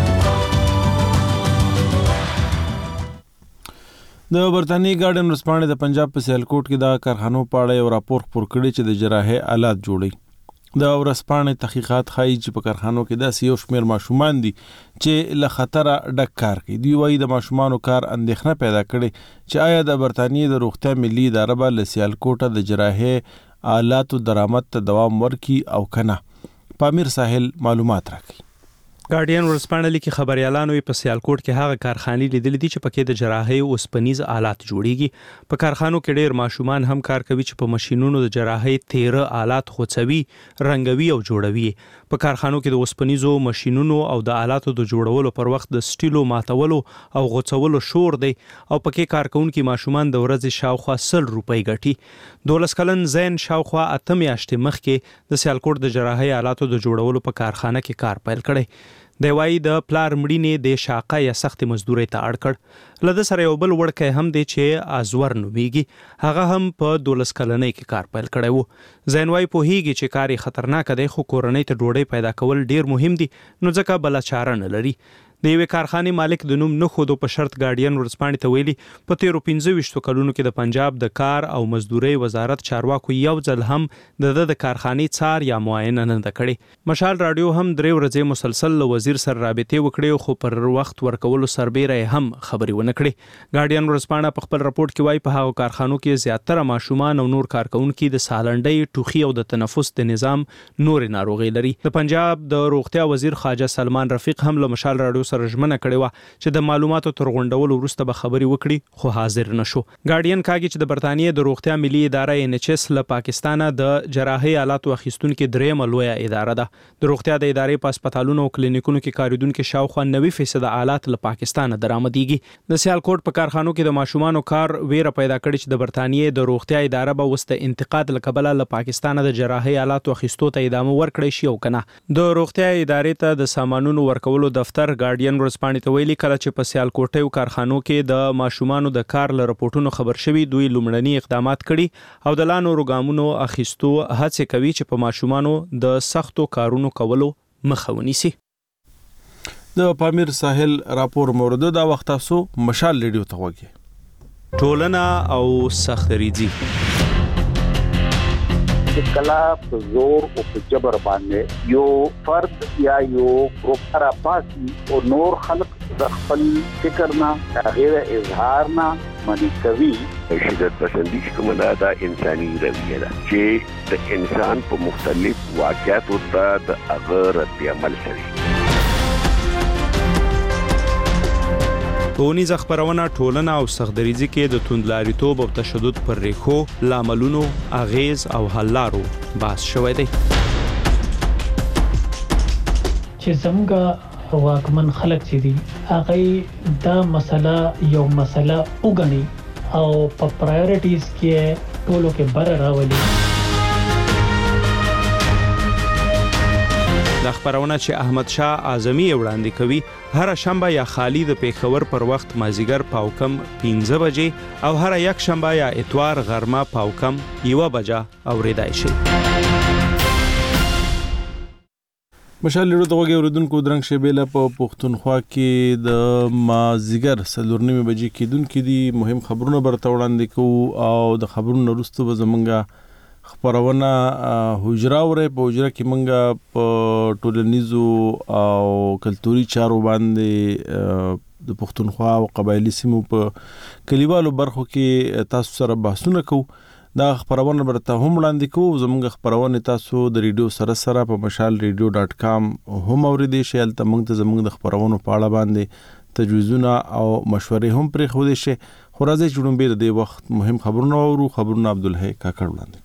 د برتانی ګارډن ورسپانې د پنجاب په سیالکوټ کې د کارخانو په اړه یو راپور خپور کړی چې د جراحي آلات جوړي. د ورسپانې تحقیقات ښایي چې په کارخانو کې داسې یو شمېر ماشومان دي چې له خطره ډک کار کوي. دوی وایي د ماشومانو کار اندېښنه پیدا کړې چې آیا د برتانیې د روغتیا ملي اداره به له سیالکوټه د جراحي آلاتو درآمد ته دوام ورکړي او که نه. پامیر ساحل معلومات راکړي. ګارډین ورسپانه لیکي خبريالانو په سیالکوټ کې هغه کارخانې لیدلې دي چې پکې د جراحي او اوسپنیز آلات جوړیږي. په کارخانو کې ډېر ماشومان هم کار کوي چې په ماشينونو د جراحي 13 آلات خوڅوي، رنګوي او جوړوي. په کارخانو کې د اوسپنیزو ماشينونو او د آلاتو د جوړولو پر وخت د سټیلو ماتولو او غوڅولو شور دی او پکې کارکونکو ماشومان د ورځې شاوخوا 100 روپۍ ګټي. 12 کلن زین شاوخوا 8 میاشتې مخکې د سیالکوټ د جراحي آلاتو د جوړولو په کارخانه کې کار پیل کړی. دی وایي د پلار مړینې د شاقه یا سخت مزدوري ته اړ کړ. له د سره یو بل وړکې هم دی چې ازور نومیږي، هغه هم په 12 کلنۍ کې کار پیل کړی وو. زین وایي پوهیږي چې کار خطرناک دی خو کورنۍ ته ډوډۍ پیدا کول ډیر مهم دي نو ځکه بل چاره نه لري. د یوې کارخانې مالک د نوم نه خودو په شرط ګارډین ورسپانې ته ویلي په تیرو 25 کلونو کې د پنجاب د کار او مزدوري وزارت چارواکو یو ځل هم د کارخانې څار یا معاینه نه کړې. مشال رادیو هم 3 ورځې مسلسل له وزیر سره رابطې وکړې خو پر وخت ورکولو سربېره هم خبري ونه کړې. ګارډین ورسپانه په خپل راپورټ کې وایي په هغو کارخانو کې زیاتره ماشومان او نور کارکونکو د سالنډۍ، ټوخي او د تنفس د نظام نور ناروغي لري. د پنجاب د روغتیا وزیر خواجه سلمان رفیق هم له مشال رادیو سره ژمنه کړې و چې د معلوماتو تر غونډولو وروسته به خبري وکړي خو حاضر نشو. ګارډین کاږي چې د برتانیې د روغتیا ملي اداره NHS له پاکستانه د جراحي آلاتو اخیستونکو درېمه لویه اداره ده. د روغتیا د ادارې په هسپتالونو او کلینیکونو کې کاریدونکو شاوخوا 90% آلات له پاکستانه درآمدېږي. د سیالکوټ په کارخانو کې د ماشومانو کار ویره پیدا کړې چې د برتانیې د روغتیا اداره به وسته انتقاد لکبله له پاکستانه د جراحي آلاتو اخیستو ته ادامه ورکړي شي او کنه. د روغتیا ادارې ته د سامانونو ورکولو دفتر ګارډین ورسپانې ته ویلي کله چې په سیالکوټیو کارخانو کې د ماشومانو د کار له رپورټونو خبر شوي دوی لومړني اقدامات کړي او د لا نورو ګامونو اخیستو هڅې کوي چې په ماشومانو د سختو کارونو کولو مخه ونیسي. د پامیر ساحل راپور مورد دا وخت تاسو مشال ریډیو ته وګورئ. ټولنه او سختریزي کلا په زور او په جبر باندې یو فرد یا یو ګروپ را پاسي او نور خلق د خپل فکر نه غیر اظهار نه منی کوي. شدت پسندی کومه دا انساني رویه ده چې د انسان په مختلف واقعاتو ته د هغه رد عمل کوي. ټولنیز خبرونه ټولنه او سختدریزي کې د توندلاریتوب او تشدد پر ریښو، لاملونو، اغیز او حل لارو بحث شوی دی. چې زموږ واکمن خلک چې دي هغه دا مسله یو مسله وګڼي او په پرایورټیز کې ټولو کې بر راولي. د خبرونه چې احمد شاه اعظمي وړاندې کوي هر شنبه یا خالی د پیښور پر وخت مازیګر پاوکم 15 بجې او هر یک شنبه یا اتوار غرمه پاوکم 1 بجه اوریدای شي. مشال لرو دغه اوردونکو درنګ شبيله په پښتونخوا کې د مازیګر 4:30 بجې کېدونکې دي مهم خبرونه برته وړاندې کوو او د خبرونو وروسته به زمونږه خبرونه حجره وره په حجره کې مونږه په ټولنیزو او کلتوري چارو باندې د پښتونخوا او قبایلی سیمو په کلیوالو برخو کې تاسو سره بحثونه کوو. دا خبرونه برته هم وړاندې کوو. زموږ خبرونه تاسو د ریډیو سره په mashalradio.com هم اوریدئ شئ. البته موږ ته زموږ د خبرونو په اړه باندې تجویزونه او مشورې هم پرې خو دي شي. خو راځي چې ډومبه د وخت مهم خبرونه اورو. خبرونه عبدالحی کاکړ وړاندې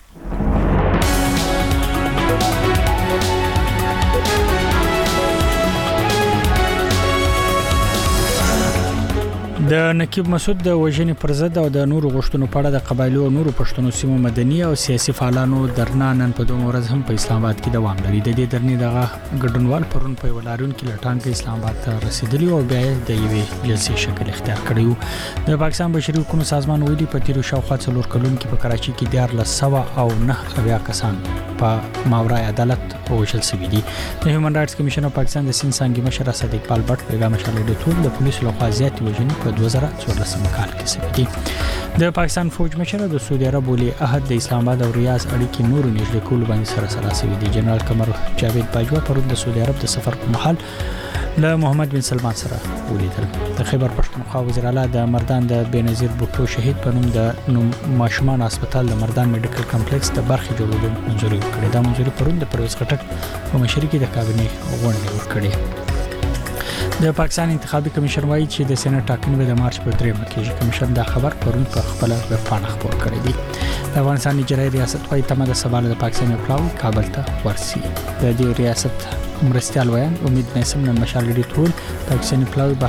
د نقیب مسعود د وژنې پر ضد او د نورو غوښتنو په اړه د قبایلو او نورو پښتنو سیمو مدني او سیاسي فعالانو درنا نن په دوه ورځ هم په اسلام آباد کې دوام لري. د دې درنې دغه ګډونوال پرون په ولارون کې لټانګ اسلام آباد ته رسیدلی او بیا د یوې جلسې شکل اختیار کړی. د پاکستان بشري حقوقو سازمان ویلي په تیرو شاوخوا 4 کلونو کې په کراچي کې 1409 کسان په ماورای عدالت وژل شوي دي. د هیومن رائټس کمیشن اف پاکستان د سین څنګه مشر صدیق پال بټ پیغام مشال د ټول د پولیسو لخوا زیات وژنې په 2014 کال کې شوي دي. د پاکستان فوج مشر د سعودي عرب ولي عهد د اسلام آباد او ریاض اړیکې نور نږدې کول باندې سره شوي دي. جنرال قمر جاوید باجوا پرون د سعودي عرب د سفر په مهال له محمد بن سلمان سره ولیدل. د خیبر پښتونخوا وزیر اعلی د مردان د بنظیر بوټو شهید په نوم د ماشومان هسپتال د مردان میډیکل کمپلیکس د برخې جوړولو منځوري کړې. دا منځوري پرون د پرویز خټک په مشرۍ کې د کابینې غونډه ورکړې. د پاکستان انتخابي کمیشن وایي چې د سېنات ټاکنې د مارچ په 3 کې کمیشن دا خبر پرون په خپل ویب پاڼه خبر کړی دی. د افغانستان اجرایي ریاست وايي تمه د سباله د پاکستان پلاوی کابل ته ورسي. د دې ریاست مرستيال وایي امید نسم نن مشال لري ټول پاکستاني پلاوی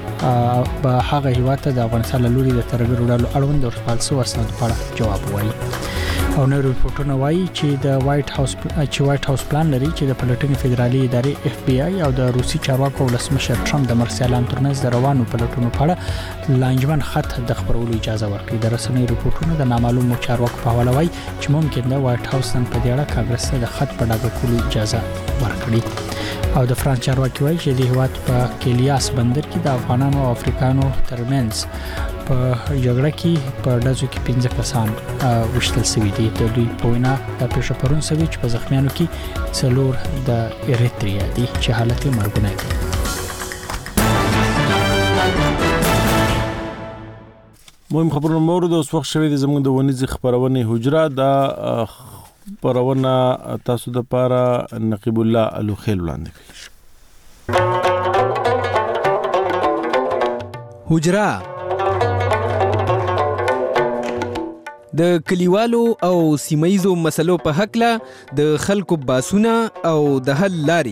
به هغه هیواد ته د افغانستان لوري د ترګر وړلو اړوند د فالسو ورسند په اړه جواب وایي. او نور ریپورتونه وایي چې د وایټ هاوس پلان لري چې د پلټنې فدرالي ادارې اف بی آی او د روسي چارواکو ولسمشر ټرمپ د مرسیالانو ترمنځ د روانو پلټنو په اړه لانجمن خط د خبرولو اجازه ورکړي. د رسنۍ ریپورتونه د نامعلومو چارواکو په حواله وایي چې ممکن د وایټ هاوس نن په دې اړه کانګرس ته د خط په ډاګه کولو اجازه ورکړي. او د فرانس چارواکي وایي چې د هیواد په کلیاس بندر کې د افغانانو او افریقانو ترمنځ په جګړه کې په ډزو کې 15 کسان وشتل شوي دي. د دوی په وینا د پیښه پرون شوي چې په زخمیانو کې 4 د اریتریا دي چې حالت یې مرګونی دی. مهم خبرونه مورد اوس وخت شوی د زموږ د ونیز خبرونه حجره د خبرونه تاسو د پاره نقیب الله الوخیل وړاندې کوي. حجره د کلیوالو او سیمایزو مسلو په حق له د خلکو باسونه او د حل لاري.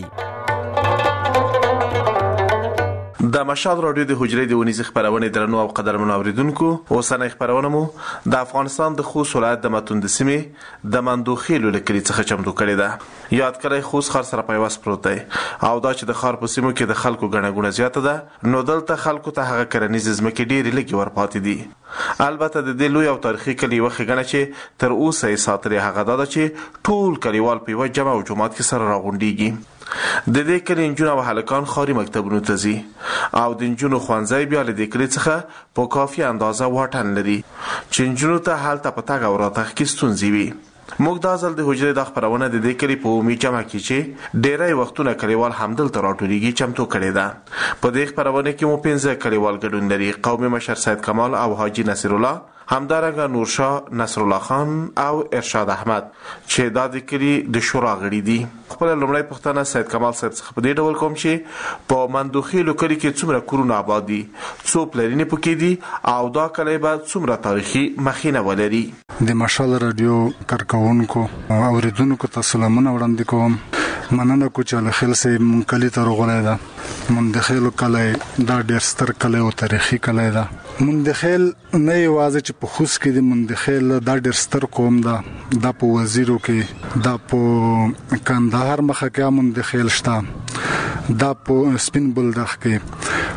د مشال رادیو د حجرې د ونیز خبرونه درنو او قدرمنو اوریدونکو اوسنۍ خبرونه مو د افغانستان د خوست ولایت د متوند سیمې د مندوخیلو لکلي څخه چمتو کړی ده. یاد کړئ خوست خار سره پیوست پروت دی او دا چې د خار په سیمو کې د خلکو ګڼه زیاته ده نو دلته خلکو ته هغه کرنیز ځمکې ډېرې لږې ورپاتې دي. البته د دې لوی او تاریخي کلي یوه ښېګڼه چې تر اوسه یې ساتلې هغه دا ده چې ټول کلیوال په یوه جمع او جومات کې سره راغونډېږي. د دې کلي نجونه او هلکان ښاري مکتبونو ته ځي او د نجونو ښوونځی بیا له دې کلي څخه په کافي اندازه واټن لري چې نجونو ته هلته په تګ او راتګ کې ستونزې وي. موږ دا ځل د حجرې دا خبرونه د دې کلي په عمومي جمع کې چې ډېری وختونه کلیوال همدلته راټولېږي چمتو کړې ده. په دې خبرونه کې مو 15 کلیوال ګډون لري. قومي مشر سید کمال او حاجي نصیر الله، همدارنګه نورشاه نصر الله خان او ارشاد احمد چې دا د کلي د شورا غړي دي. خپل لومړی پوښتنه سید کمال صاحب څخه په دې ډول کوم چې په مندوخیلو کلي کې څومره کورونه آباد دي، څو پلرینې پکې دي او دا کلی به څومره تاریخي مخینه ولري. د مشال رادیو کارکونکو اوریدونکو ته سلامونه وړاندې کوم. مننه کو چې له خل سه مونږ کلی ته راغلی ده. مندخیلو کلی دا ډېر ستر کلی او تاریخي کلی ده. مندخیل نه یوازې چې په خوست کې د مندخیل دا ډېر ستر قوم ده. دا په وزیرو کې، دا په کندهار مخه کې مندخیل شته، دا په سپین بولدخ کې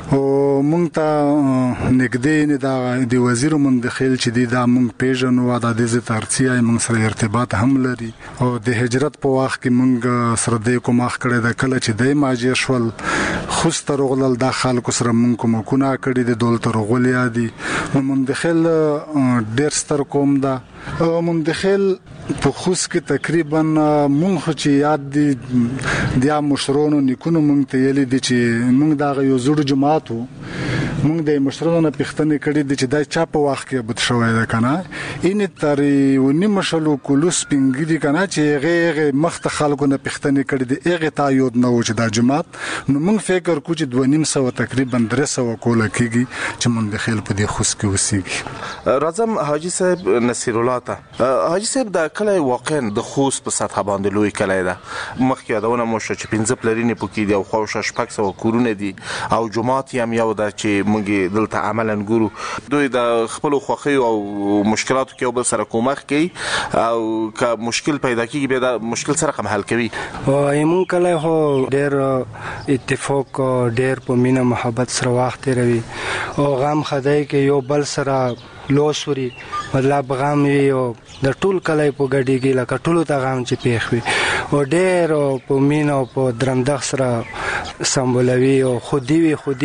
او مونږ ته نږدې نه دا د وزیر مندخیل چې دی دا مونږ پیژنو او د دې ترڅیه مونږ سره ارتباط هم لري او د هجرت په وخت کې مونږ سره د کومخ کړه د کله چې د ماجر شول خوست رغلل د خلکو سره مونږ کوم کو نه کړی د دولت رغولیا دي نو مندخیل ډیر ستر کوم دا مندخیل په خوست کې تقریبا مونږ چې یاد دي د مشرونو نیکونو مونږ ته یلی دي چې مونږ دا یو زړه جماعت وو مونږ د مشرونو نه پښتنې کړي دي چې دا چا په وخت کې بد شوی ده کنه ان ترې ونی مشلو کولوس پنګری کنه چې غیر مخت خلکو نه پښتنې کړي دي هغه تا یو نه و چې دا جماعت نو مونږ فکر کو چې 2.5 تقریبا 300 کول کېږي چې مونږ د خیل په دې خوست کې وسیږي. راځم حاجی صاحب نصیر الله ته حاجی صاحب دا کله واقعا د خوست په سطح باندې لوی کله ده مخکې یادونه مو شو چې 15 پلرینې پکې دی او خو شپږ سو کورونه دي او جماعت هم یو ده چې مونږ دلته عملاً ګورو دوی د خپل خوخي او مشکلاتو کې بل سره کومک کوي او که مشکل پیدا کیږي به دا مشکل سره هم حل کوي او ایمون کله هو ډېر اتفاق ډېر په مینا محبت سره وخت روي او غم خدای کې یو بل سره لوسوري مطلب غم یو د ټول کله په ګډي کې لکه ټول ته غم چې پیښ وي او ډېر په مینا او په درمدخ سره سمبولوي او خودي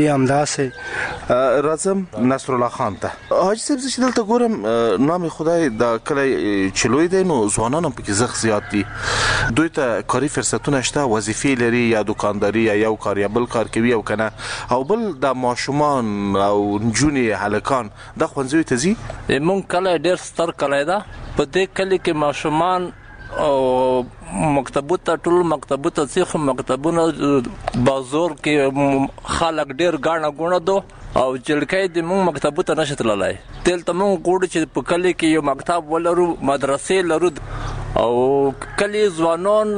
همداسې راځم نصر الله خان ته حاجی صاحب چې دلته ګورم نام خدای د کله چلوي دی نو ځوانان هم پکې زغ زیات دي دوی ته کاري فرصتونه شته وظیفې لري یا دکانداري یا یو کار یا بل کار کوي او کنه او بل د ماشومان او نجونې هلکان د خوندزوي ته زی مونږ کله ډېر ستر کله ده په دې کلی کې ماشومان او مکتبو ته ټول مکتبو ته څخه مکتبونه بازار کې خلک ډېر غاڼه غونه دو او جلکې د مونږ مکتبو ته نشتللای تل ته مونږ ګوډ چې په کلی کې یو مکتب ولرو مدرسې لرو او کلی ځوانان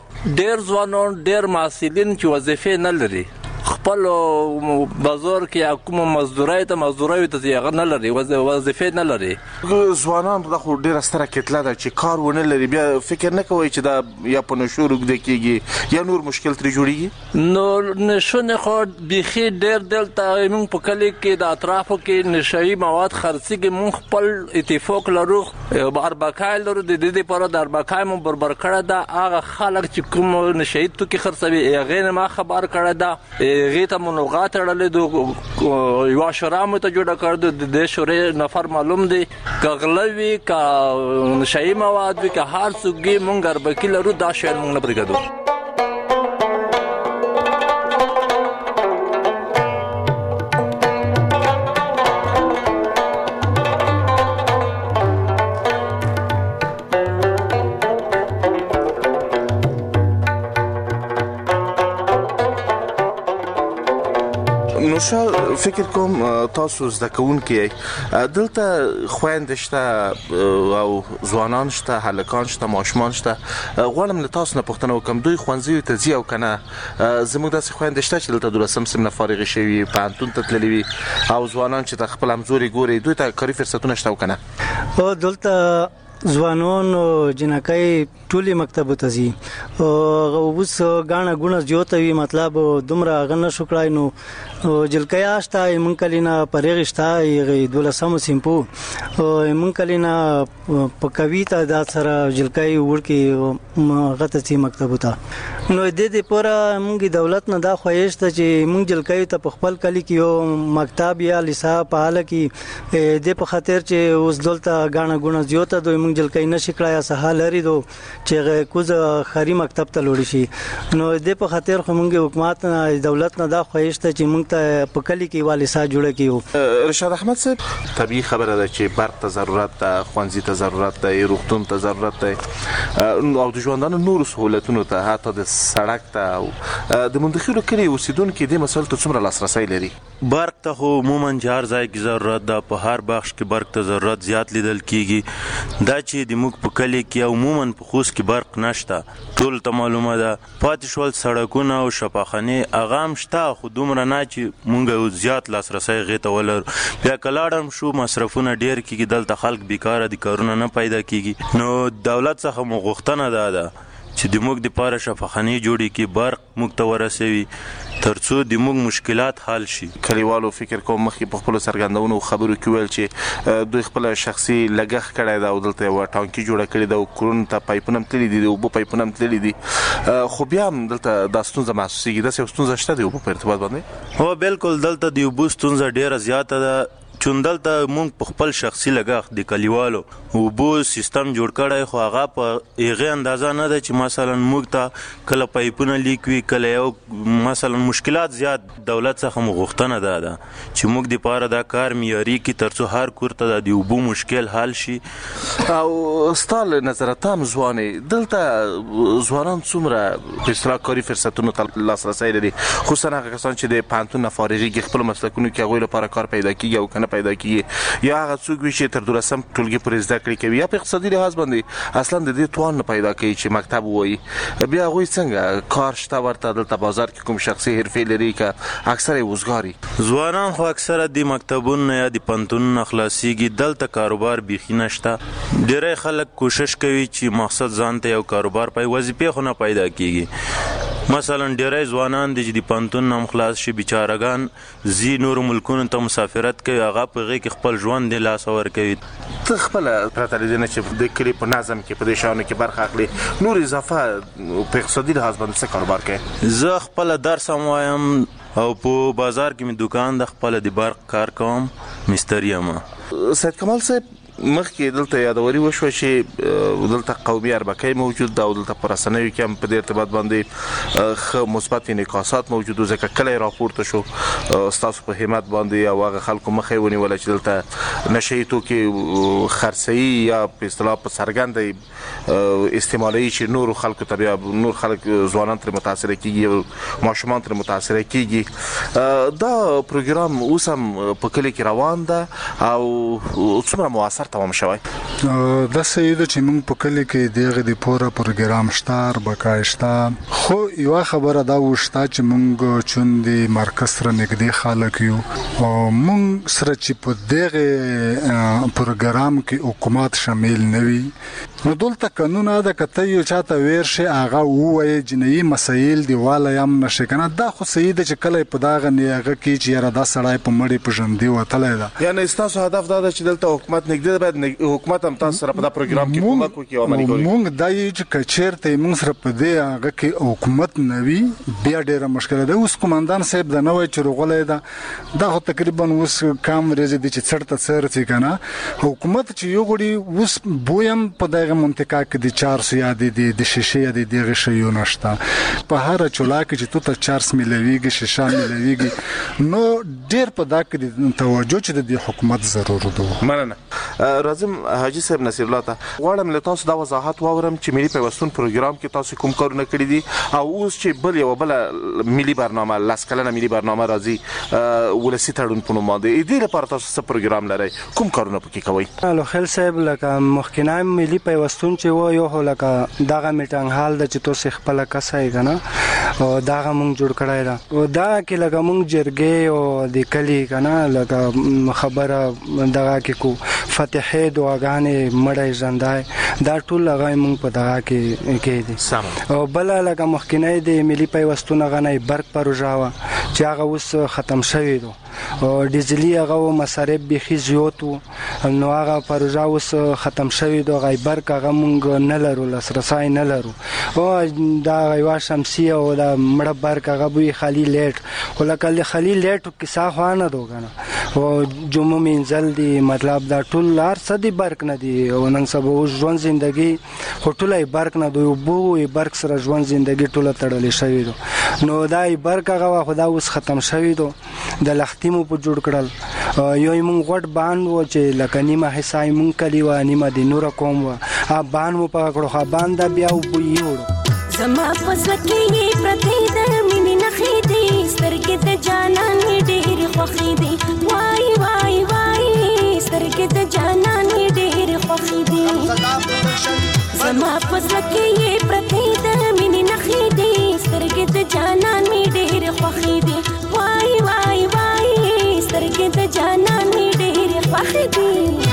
ډېر محصلین چې وظیفې نه لري خپل بازار کې کوم مزدورای ته یې نه لري وظیفې نه لري ځوانان د خو ډیره ستره کتله ده چې کار ونه لري بیا فکر نه کوي چې دا یا په نشو رګ کېږي یا نور مشکل ترې جوړیږي نو نشونه خو بيخي ډېر دلته موږ په کلی کې د اطرافو کې نشئی مواد خرڅيږي موږ خپل اتفاق لرو اربکای لرو د دې لپاره د اربکای مو بربر کړه دا هغه خلک چې کوم نشئی تو کې خرڅوي هغه نه ما خبر کړه دا غیته منوغات اړلې دو یو شرام ته جوړ کړ د شورې نفر معلوم دي کغلوي کا نشئی مواد وی که هر څوګي مونږ اربکی لرو دا شی مونږ نه پرګدو فکر کوم تاسو زده کوونکې دلته خويندې شته او ځوانان شته هلکان شته ماشومان شته غواړم له تاسو نه پوښتنه وکم دوی ښوونځي ته ځي او کنه زموږ داسې خويندې شته چې دلته درسم سم نه فارغ شوي پانتون ته تللي وي او ځوانان چې د خپل امزوري ګوري دوی ته کاري فرصتونه شته او کنه او دلته ځوانان جنکای ټولي مکتب ته ځي او اوس غاڼه ګونه جوړوي مطلب دومره غنه شکرای نو جلکای آشتا من کلینا پرېغشتا یې دولسم سیمپو من کلینا په کویتا د سره جلکای ورکی غته سي مکتب ته نو د دې پورا موږ دولت نه دا خوښ ته چې موږ جلکای ته په خپل کلی کې یو مکتب یا لیسا په حال کې د په خاطر چې اوس دلته غاڼه ګونه جوړته دوی موږ جلکای نشي کړای سهال لري دو چې کوز خاري مکتب ته لوړ شي نو د په خاطر خو موږ حکومت نه دولت نه دا خوښ ته چې موږ په کلی کې والسا جوړه کیو رشاد احمد صاحب طبيعي خبره ده چې برق ته ضرورت ده خوانزي ته ضرورت ده روغتون ته ضرورت ده او د ژوندانه نور سہولتونو ته حتی د سړک ته د مندخیلو کلی اوسیدونکو د مسل ته څومره لاسرسي لري برق ته عموما جار ځای کې ضرورت ده په هر بخش کې برق ته ضرورت زیات لیدل کیږي دا چې د موږ په کلی کې عموما په خوست کې برق نشته ټول ته معلومه ده پاتې شول سړکونه او شفاخانه اغام شته خو دومره نه چې مونږ زیات لاسرسي غته ولر بیا کلاړم شو مصرفونه ډیر کیږي دلته خلک بیکاره دي کارونه نه پیدا کیږي نو دولت څخه مغوښتنه ده چې د موږ د پاره شفاخانه جوړي کې برق موږ ته ورسوي ترڅو د موږ مشکلات حل شي. کلیوالو فکر کوم مخکې په خپل سرګندونو خبرو کې ویل چې دوی خپل شخصي لګښت کړی دا او دلته یو ټانکي جوړه کړې ده او کورونو ته پایپونه هم تللي دي د اوبو پایپونه هم تللي دي خو بیا هم دلته دا ستونزه محسوسېږي داسې ستونزه شته د اوبو په ارتباط باندې؟ هو بالکل دلته د اوبو ستونزه ډېره زیاته ده چون دلته موږ په خپل شخصي لګښت د کلیوالو اوبو سیستم جوړ کړی خو هغه په هغې اندازه نه ده چې مثلا موږ ته کله پایپونه لیک وي کله یو مثلا مشکلات زیات دولت څخه مو غوښتنه ده چې موږ دپاره دا کار معیاري کړي ترڅو هر کور ته د اوبو مشکل حل شي. او ستا له نظره تام ځوانې دلته ځوانان څومره په اصطلاح کاري فرصتونو ته لاسرسی لري خصوصا هغه کسان چې د پوهنتون نه فارغېږي خپلو مسلکونو کې هغوی لپاره کار پیدا کېږي او که نه پیدا کېږي یا هغه څوک وي چې تر 12 ټولګي پورې زده کړې کوي یا په اقتصادي لحاظ باندې اصلا د دې توان نه پیدا کوي چې مکتب ووایي بیا هغوی څنګه کار شته ورته دلته بازار کې کوم شخصي حرفې لري که اکثر یې وزګاري ځوانان خو اکثره د مکتبونو یا د پوهنتونونو نه خلاصېږي دلته کاروبار بیخي نشته ډېری خلک کوشش کوي چې مقصد ځان ته یو کاروبار پای وظیفې خو نه پیدا کېږي مثلا ډېری ځوانان دي چې د پوهنتون نه هم خلاص شي بیچارهګان ځي نورو ملکونو ته مسافرت کوي هغه په هغې کې خپل ژوند د لاسه ورکوي. ته خپله پرته له دې نه چې د کلي په نظم کې په دې شیانو کې برخه اخلي نور اضافه په اقتصادي لحاظ باندې څه کاروبار کوې؟ زه خپله درس هم وایم او په بازار کې مې دوکان د خپله د برق کار کوم مستري یم. سید کمال صاحب مخکې دلته یادوري وشوه چې دلته قومي اربکی موجود ده او دلته په رسنیو کې هم په دې ارتباط باندې ښه مثبت انعکاسات موجود و ځکه کله یې راپورته شو ستاسو په همت باندې او هغه خلکو مخه یې ونیوله چې دلته نشهیي توکي خرڅوي یا په اصطلاح په څرګنده استعمالوي چې نورو خلکو ته بیا نور خلک ځوانان ترې متاثره کېږي او ماشومان ترې متاثره کېږي. دا پروګرام اوس هم په کلي کې روان ده او څومره مؤثر تمام شوی؟ دا صحیح ده چې موږ په کلي کې دغه د پوره پروګرام شته اربکی شته خو یوه خبره دا وشته چې موږ چون د مرکز سره نږدې خلک یو او موږ سره چې په دغه پروګرام کې حکومت شامل نه وي نو دلته قانون ده که ته یو چاته ویر شي هغه ووایي جنایي مسایل دی والی هم نشي کنه دا خو صحیح ده چې کله په دغه نیغه کې چې یاره دا سړی په مړې په ژوندي وتلی ده یعنې ستاسو هدف دا ده چې دلته حکومت نږدې ده باید حکومت هم تاسو سره په دا پروګرام کې کومک وکړي او عملي کړي. موږ دا یو چې که چېرته موږ سره په دې هغه کې حکومت نه وي بیا ډېره مشکله ده. اوس قمندان صاحب د نوی چې راغلی ده دا خو تقریبا اوس کم ورځې دي چې څړ ته څه رسي که نه حکومت چې یو غړي اوس بویم په دغه منطقه کې د چارس یا د شیشې یا د دغه شیو نشته په هر چولا کې چې تو ته چارس ملويږي شیشه ملويږي نو ډېر په دا کې توجه چې د حکومت ضرور ده. مننه. راځم حاجی صاحب نصیر الله ته غواړم له تاسو دا وضاحت واورم چې ملي پیوستون پروګرام کې تاسو کوم کارونه کړي دي او اوس چې بل یو بل ملي برنامه لاس کلنه ملي برنامه راځي ولسی تړون په نوم باندې دې لپاره تاسو څه پروګرام لرئ کوم کارونه پکې کوئ؟ الو خل صاحب لکه مخکنی ملي پیوستون چې و یو لکه دغه میټنګ حال د چې تاسو خپل کسای کنه او دغه مونږ جوړ کړای دا او دا کې لکه مونږ جرګې او د کلی کنه لکه خبره دغه کې کو فتحې دعاګانې مړې ژوندای دا ټول هغه مونږ په دغه کې دي او بل لکه مخکنی د ملي پیوستون غنۍ برق پروژه وا چې هغه اوس ختم شوی دی او ډیزلی هغه مصارف بيخي زیات نو هغه پروژه اوس ختم شوی دی غي برق هغه مونږ نه لرو لاسرسي نه لرو او دا غوا شمسي او دا مړه برق هغه به خالي لیټ ولکه خالي لیټ کیسه خوانه دوګنه او جمعه منزل دی مطلب دا ټول لار صدي برق نه دی او نن سبا ژوند زندگی هټولای برق نه دی بو برق سره ژوند زندگی ټوله تړلې شوی دی نو دا برق هغه خدا اوس ختم شوی دی د لختیمو په جوړ کړل یو مونږ غټ باند و چې لکه نیمه حصہ مونږ کلی و نیمه د نور کوم و باند مو په کړو ها باند بیا و یو زما پسکه پرته د مینې نخې دي سترګې د جانان ډېر خوخې دي وای وای وای سترګې د جانان ډېر خوخې دي زما پسکه پرته د مینې نخې دي سترګې د جانان ډېر خوخې دي وای وای وای سترګې د جانان ډېر خوخې دي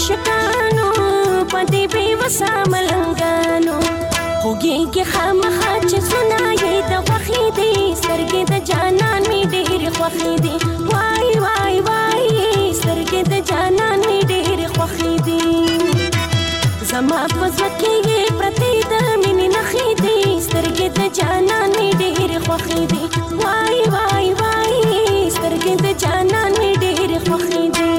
عاشقانو پدې بې وسا ملنګانو خوږې کې خامخا چې سنایې د خوښې دي سترګې د جانان مې ډېرې خوښې دي وای وای وای سترګې د جانان مې ډېرې خوښې دي زما په زړه کې یې پرتې د مینې نښې دي سترګې د جانان مې ډېرې خوښې دي وای وای وای سترګې د جانان مې ډېرې خوښې دي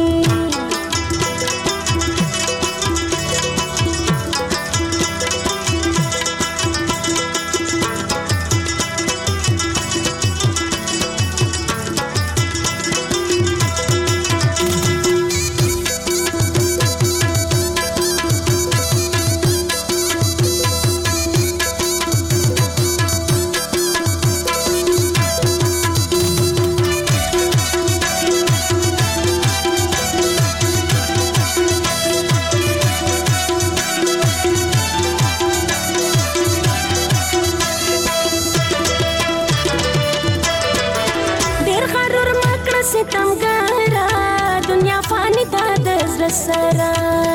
ستمګارا دنیا فانی دا د زړه سره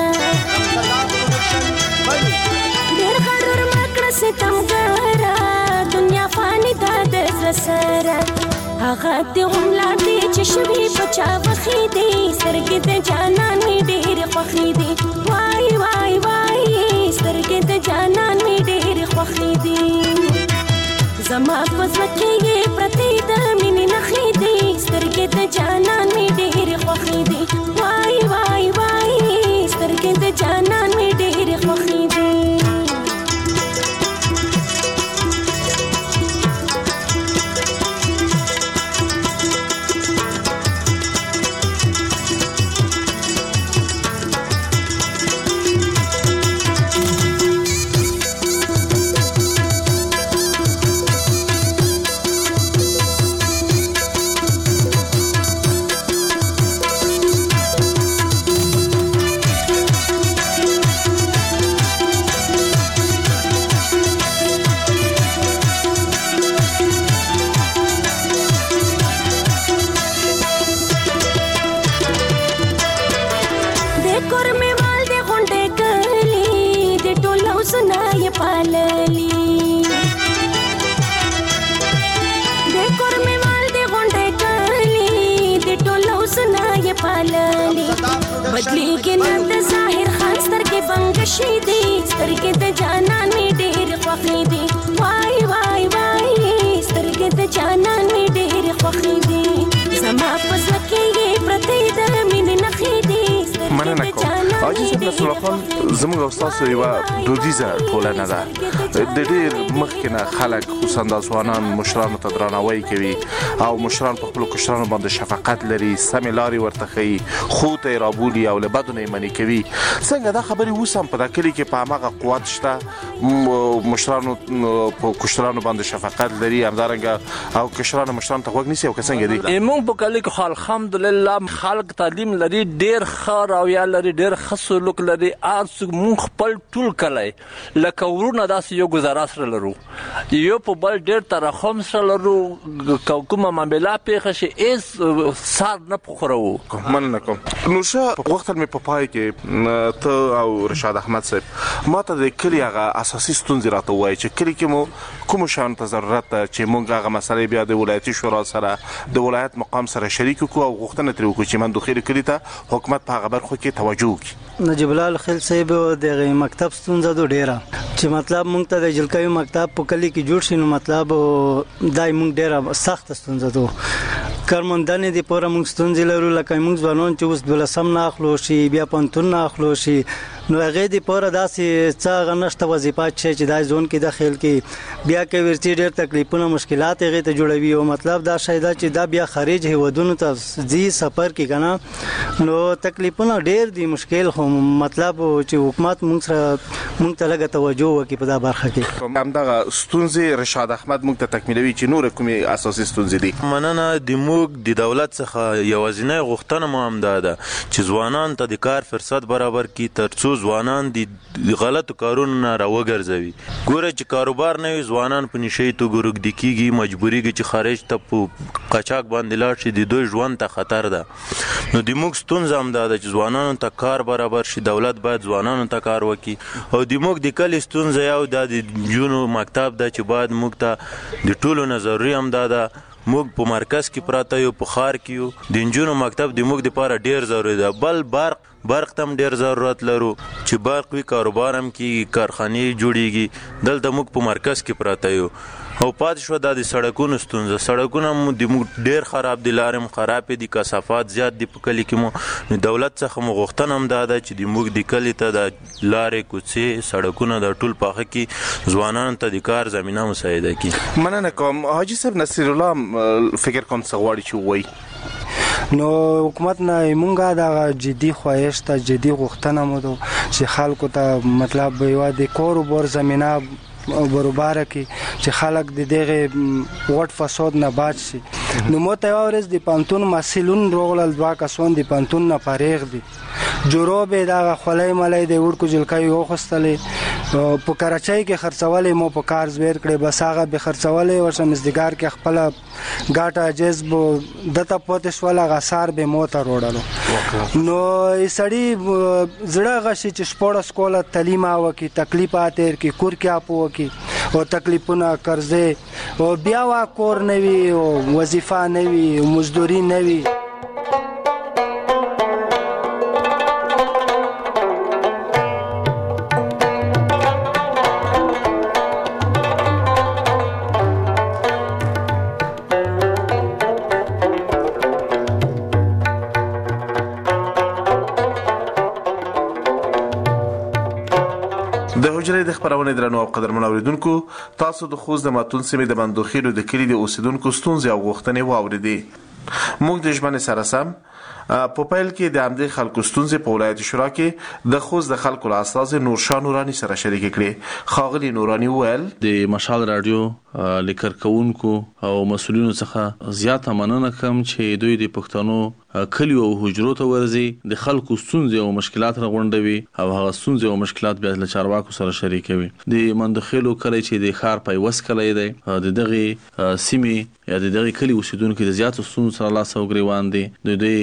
ډېر غرور مکړه ستمګارا دنیا فانی دا د زړه سره هغه دې غملا دې چې شوي بچا وخې دې سترګې د جانان مې ډېرې خوښې دي وای وای وای سترګې د جانان مې ډېرې خوښې دي زما په زړه کې یې پرتې د مینې نښې دي سترګې د جانان مې ډېرې خوښې دي وای وای وای سترګې د جانان مې ډېرې خوښې دي بدلی کې نن د ظاهر خان سترګې بنګشې دي سترګې د جانان مې ډېرې خوښې دي وای وای وای سترګې د جانان مې ډېرې خوښې دي زما په زړه کې یې پرتې د مینې نښې دي مننه کوم حاجي صاحب نصر الله خان زموږ او ستاسو یوه دودیزه ټولنه ده د ډېر مخکې نه خلک خصوصا د ځوانان مشرانو ته درناوی کوي او مشران په خپلو کشرانو باندې شفقت لري سمې لارې ورته ښیي ښو ته یې رابولي او له بدو نه یې منې کوي څنګه دا خبرې اوس هم په دا کلي کې په هماغه قوت شته مشرانو په کشرانو باندې شفقت لري همدارنګه او کشرانو مشرانو ته غوږ نیسي او که څنګه دي موږ په کلي کې الحمدلله خلک تعلیم لري ډېر ښه رویه لري ډېر ښه سلوک لري هر څوک موږ خپل ټول کلی لکه ورونه داسې یو ګزاره سره لرو یو په بل ډېر ترحم سره لرو که کومه معامله پېښه شي هېڅ سار نه پخوروو مننه کوم نو ښه وختل مې په پای کې ته او رشاد احمد صاحب ما ته د کلي هغه اساسي ستونزې راته ووایي چې کلي کې مو کومو شیانو ته ضرورت ده چې موږ هغه مسلې بیا د ولایتي شورا سره د ولایت مقام سره شریک کړو او غوښتنه ترې وکړو چې مندوخېل کلي ته حکومت په هغه برخو کې توجه وکړي نجیب الله خیل صاحب د مکتب ستونزه دو ډیره چې مطلب مونږ ته د جلکایو مکتب په کلی کې جوړ شي نو مطلب دای مونږ ډیره سخت ستونزه دو کارمندانې د پوره مونږ ستونزې لرو لکه مونږ ځوانان چې اوس دولسم نه اخلو شي بیا پنتون نه اخلو شي نو هغه د پوره داسې څه غنښت وظیفات چې دای زون کې داخل کې بیا کې ورتي ډېر تکلیفونه مشکلات هغه ته جوړوي او مطلب دا شایده چې دا بیا خارج هیوادونو ته ځي سفر کې کنه نو تکلیفونه ډېر دي مشکل خو مطلب چې حکومت مونږ ته لږه توجه وکړي په دا برخه کې همدغه ستونزې رشاد احمد مونږ ته تکمیلوي چې نور کومې اساسي ستونزې دي مننه د موږ د دولت څخه یوازینۍ غوښتنه مو هم دا ده چې ځوانان ته د کار فرصت برابر کړي ترڅو څو ځوانان د غلطو کارونو نه راوګرځوي. ګوره چې کاروبار نه وي ځوانان په نشي توګه روږدي کېږي، مجبورېږي چې خارج ته په قاچاق باندې لاړ شي، د دوی ژوند ته خطر ده. نو د موږ ستونزه هم دا ده چې ځوانانو ته کار برابر شي، دولت باید ځوانانو ته کار وکړي. او د موږ د کلي ستونزه یو دا د نجونو مکتب ده چې باید موږ ته د ټولو نه ضروري هم دا ده. موږ په مرکز کې پراته یو، په ښار کې یو، د نجونو مکتب د موږ دپاره ډېر ضروري ده. بل برق ته هم ډېر ضرورت لرو چې برق وي، کاروبار هم کېږي، کارخانې جوړېږي. دلته موږ په مرکز کې پراته یو. او پاتې شوه دا د سړکونو ستونزه. سړکونه مو د موږ ډېر خراب دي، لارې هم خرابې دي، کثافات زیات دي په کلي کې مو. نو دولت څخه مو غوښتنه هم دا ده چې د موږ د کلي ته د لارې، کوڅې، سړکونه د ټول پاخه کې ځوانانو ته د کار زمینه مساعده کړي. مننه کوم. حاجي صاحب نصیر الله فکر کوم څه غواړي چې ووایي؟ نو حکومت نه مونږه دا جدي خواهش ته، جدي غوښتنه مو ده چې خلکو ته مطلب یو د کاروبار زمینه برابر کی چې خلک د دغه وټ فساد نه بچ شي. نو مو ته ورس د پانتون مسلون روغل دوا کسون د پانتون نه فارغ دي، جوړو به دا خلای ملای د ورکو جلکای یو خستلې په کراچۍ کې خرڅولې مو په کار زویر کړي، بس هغه به خرڅولې ورسره مزدګار کې خپل ګاټه جذب دته پته شواله غسار به مو ته روړلو. نو سړی زړه غشي چې سپورت سکوله تعلیم او کې تکلیفات کې کور کې اپو کې او تکلیفونه قرضې او بیا وا کور نوي او وظیفه نوي او مزدوري نوي. د حجرې د خبرونه درنو او قدرمن اوریدونکو، تاسو د خوست د ماتون سیمې د مندوخیلو د کلی د اوسیدونکو ستونزې او غوښتنې واوریدې. موږ د ژمنې سره سم په پیل کې د همدې خلکو ستونزې په ولایت شورا کې د خوست د خلکو له استازي نورشاه نورانی سره شریک کړې. ښاغلي نورانی وویل د مشال رادیو لیکر کوونکو او مسولینو څخه زیاته مننه کوم چې دوی د پښتنو کلیو او حجرو ته ورځي، د خلکو ستونزې او مشکلات راغونډوي او هغه ستونزې او مشکلات بیا له چارواکو سره شریکوي. د مندخیلو کلی چې د ښار پیوست کلی دی، د دغه سیمې یا د دغه کلی اوسیدونکو د زیاتو ستونزو سره لاس او ګریوان دي. د دوی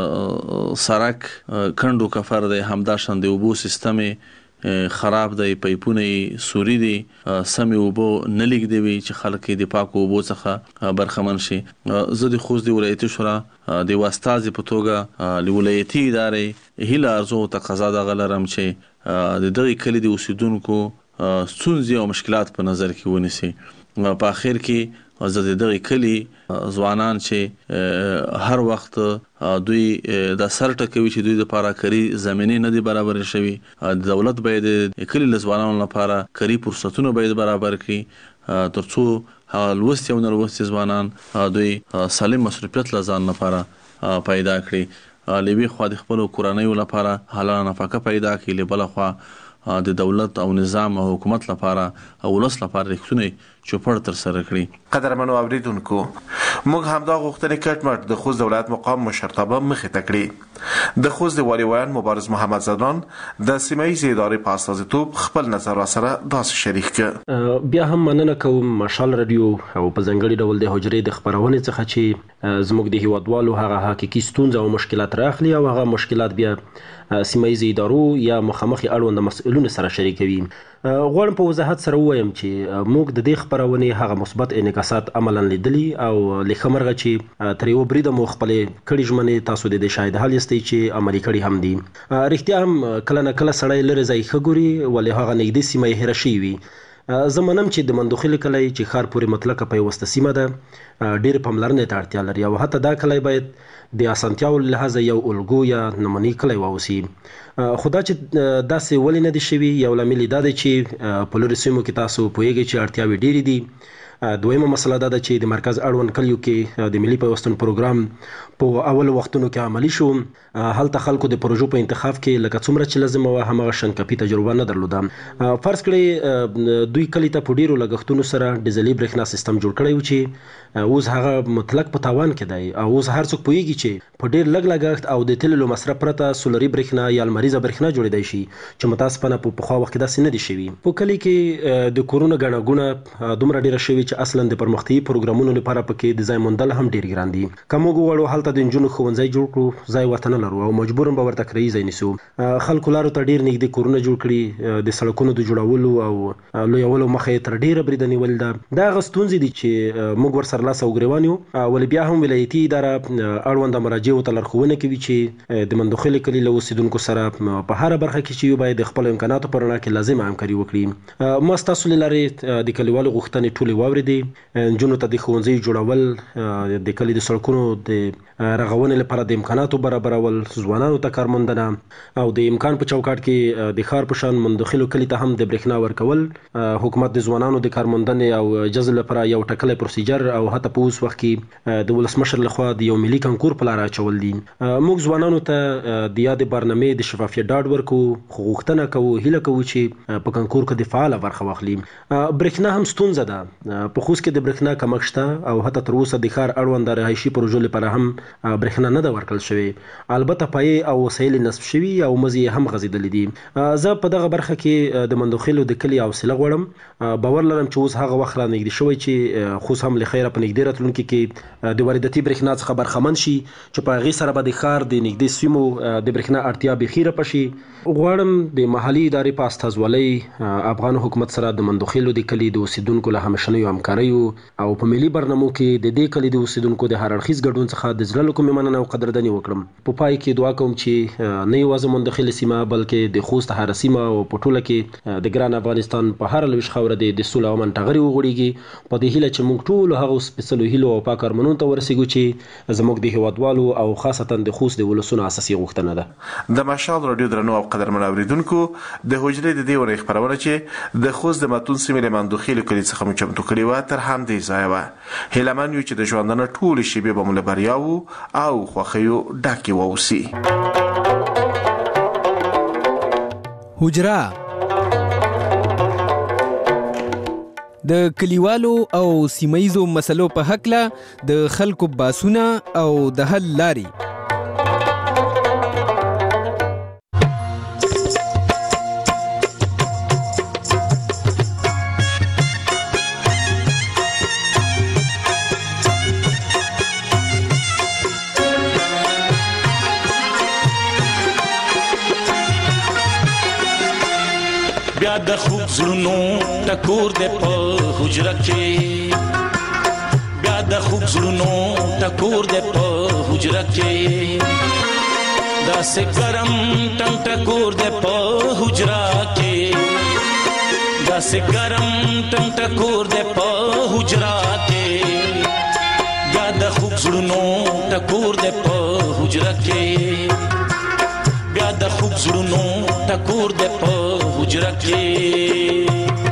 سړک کندو کفر دی، همداشان د اوبو سیستم خراب دی، پایپونه سوري دي، سمې اوبه نه لیږدوي چې خلک د پاکو اوبو څخه برخمن شي. زه د خوست د ولایتي شورا د واستازي په توګه له ولایتي ادارې هیله ارزو او تقاضا دغه لرم چې د دغه کلي د اوسیدونکو ستونزې او مشکلات په نظر کې ونیسي. په اخر کې زه د دغه کلي ځوانان چې هر وخت دوی د سر ټکوي چې دوی د لپاره کاري زمینه نه دي برابر شوي، دولت باید د کلي ځوانانو لپاره کاري فرصتونه باید برابر کړي ترڅو لوستي او نلوستي ځوانان دوی سالم مصروفیت لزان لپاره پیدا کړي. لوی خو د خپل کورنۍ لپاره حلاله نفقه پیدا کړي، بل خو د دولت او نظام او حکومت لپاره او ولس لپاره رښتونی چوپړ تر سره کړي. قدرمنو اوریدونکو، موږ همدا غوښتنې کټمټ د خوست دولت مقام مشرتابه مخې ته کړې. د خوست د والي ویان مبارز محمد زدران د سیمایي ادارې په استازیتوب خپل نظر سره داسې شریک کړ. بیا هم مننه کوم مشال رادیو او په ځنګړي ډول د حجرې د خبرونې څخه چې زموږ د هیوادوالو هغه حقيقي ستونزې او مشکلات راخلي او هغه مشکلات بیا سیمایي ادارو یا مخامخ اړوند مسؤلینو سره شریکوي. غواړم په وضاحت سره ووایم چې موږ د دې خبرونې هغه مثبت انعکاسات عملاً لیدلي او لخمرغه چې تر یو بریده مو خپل کړي ژمنې تاسو د شاهد حال یاستئ چې عملي کړي هم دي. رښتیا هم کله نه کله سړی لري ځای خګوري ولې هغه نږدې سیمه یې هره شي وي. زه منم چې د مندوخیل کلی چې ښار پورې مطلقه پیوسته سیمه ده ډېر پاملرنې ته اړتیا لري او حتی دا کلی باید د اسانتیاو له لحاظه یو الګو یا نمونې کلی واوسي. خو دا چې داسې ولې نه دي شوي، یو لامل دا دی چې په لرې سیمو کې تاسو پوهیږئ چې اړتیاوې ډېرې دي. دویمه مسله دا ده چې د مرکز اړوند کلیو کې د ملي پیوستون پروګرام په اول وختونو کې عملی شو. هلته خلکو د پروژو په انتخاب کې لکه څومره چې لازم و همغه شنکپي تجربه نه درلوده. فرض کړئ دوی کلی ته په ډیرو لګښتونو سره ډیزلي برېښنا سیستم جوړ کړی و چې اوس هغه مطلق په تاوان کې دی او اوس هر څوک پوهیږي چې په ډیر لږ لګښت او د تیلو مصرف پرته سولري برېښنا یا لمریزه برېښنا جوړېدای شي چې متاسفانه په پخوا وخت کې داسې نه دي شوي. په کلی کې د کورونو ګڼه ګوڼه دومره ډیره شوې چې اصلا د پرمختیایي پروګرامونو لپاره پکې د ځای موندل هم ډیر ګران دي. که موږ وغواړو هلته د نجونو ښوونځی جوړ کړو ځای ورته نه لرو او مجبور به ورته کرایي ځای نیسو. خلکو لارو ته ډیر نږدې کورونه جوړ کړي، د سړکونو د جوړولو او لویولو مخه یې تر ډیره بریده نیول ده. دا هغه ستونزې دي چې موږ ورسره لاس او ګریوان یو. ولې بیا هم ولایتي اداره اړونده مراجعو ته لارښوونه کوي چې د مندوخیل کلي له اوسیدونکو سره په هره برخه کې چې یو باید د خپلو امکاناتو په رڼا کې لازمه همکاري وکړي. ما ستاسو له لارې د کلیوالو غوښتنې ټولې واورېدې. نجونو ته د ښوونځیو جوړول، د کلي د سړکونو د رغونې لپاره د امکاناتو برابرول، ځوانانو ته کارموندنه او د امکان په چوکاټ کې د ښار په شان مندوخیلو کلي ته هم د برېښنا ورکول. حکومت د ځوانانو د کارموندنې او جذب لپاره یو ټاکلی پروسیجر او حتی په اوس وخت کې د ولسمشر لخوا د یو ملي کنکور په لاره اچول دي. موږ ځوانانو ته د یادې برنامې د شفافیت ډاډ ورکوو، خو غوښتنه کوو، هیله کوو چې په کنکور کې د فعاله برخه واخلي. برېښنا هم ستونزه ده. په خوست کې د برېښنا کمښت شته او حتی تر اوسه د ښار اړونده رهایشي پروژو لپاره هم برېښنا نه ده ورکړل شوې. البته پایې او وسایل نصب شوي او مزې هم غځېدلې دي. زه په دغه برخه کې د مندوخیلو د کلي حوصله غواړم. باور لرم چې اوس هغه وخت رانږدې شوی چې خوست هم له خیره په نږدې راتلونکي کې د وارداتي برېښنا څخه برخمن شي چې په هغې سره به د ښار د نږدې سیمو د برېښنا اړتیا بیخي رفع شي. غواړم د محلي ادارې په استازولۍ افغان حکومت سره د مندوخیلو د کلي د اوسیدونکو له همیشنیو همکاریو او په ملي برنامو کې د دې کلي د اوسیدونکو د هر اړخیز ګډون څخه د زړه له کومې مننه او قدرداني وکړم. په پای کې دعا کوم چې نه یوازې مندوخیل سیمه بلکې د خوست هره سیمه او په ټوله کې د ګران افغانستان په هر لویش خاوره د سوله او امن ټغرې وغوړېږي. په دې هیله چې موږ ټول هغو سپېڅلو هیلو او پاک ارمانونو ته ورسېږو چې زموږ د هیوادوالو او خاصتا د خوست د ولسونو اساسي غوښتنه ده. د مشال رادیو درنو او قدرمن اوریدونکو، د حجرې د دې ورې خبرونه چې د خوست د متون سیمې له مندوخیل کلي څخه مو چمتو کړې وه تر همدې ځایه وه. هیله من یو چې د ژوندانه ټولې شیبې به مو له بریاوو او خوښیو ډکې واوسي. حجره د کلیوالو او سیمایزو مسلو په هکله د خلکو باسونه او د حل لاري. بیا د خوب زړونو ټکور دې په حجره کې، بیا د خوب زړونو ټکور دې په حجره کې، داسې ګرم ټنګ ټکور دې په حجره کې، داسې ګرم ټنګ ټکور دې په حجره کې، بیا د خوب زړونو ټکور دې په حجره کې، بیا د خوب زړونو ټکور دې په حجره کې.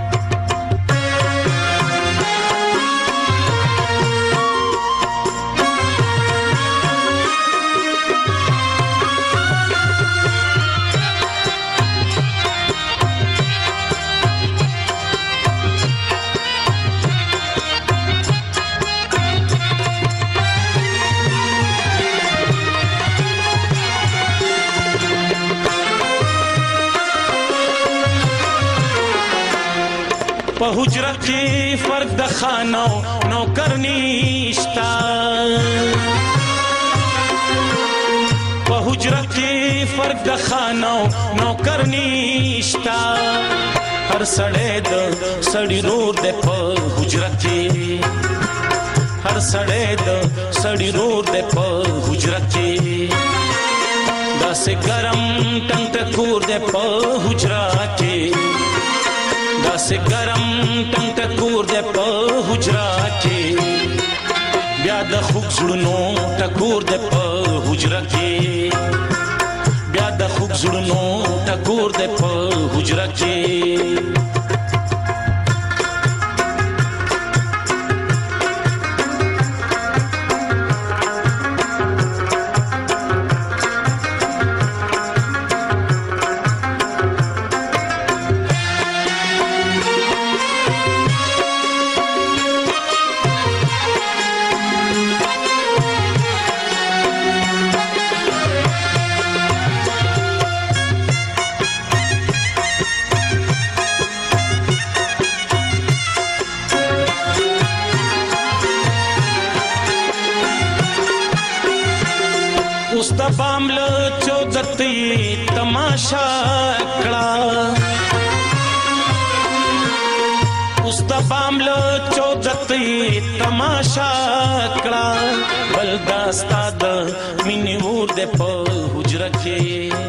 په حجره کې فرق د خانو نوکر نشتا، په حجره کې فرق د خانو نوکر نشتا، هر سړی د سړی رور دی په حجره کې، هر سړی د سړی رور دی په حجره کې، داسې ګرم ټنګ ټکور دی په حجره کې، داسې ګرم ټنګ ټکور دی په حجره کې، بیا د خوب زړونو ټکور دی په حجره کې، بیا د خوب زړونو ټکور دی په حجره کې. کړه اوس د بامل چودتي تماشا کړه بل دا ستاد مینې ور د په حجره کې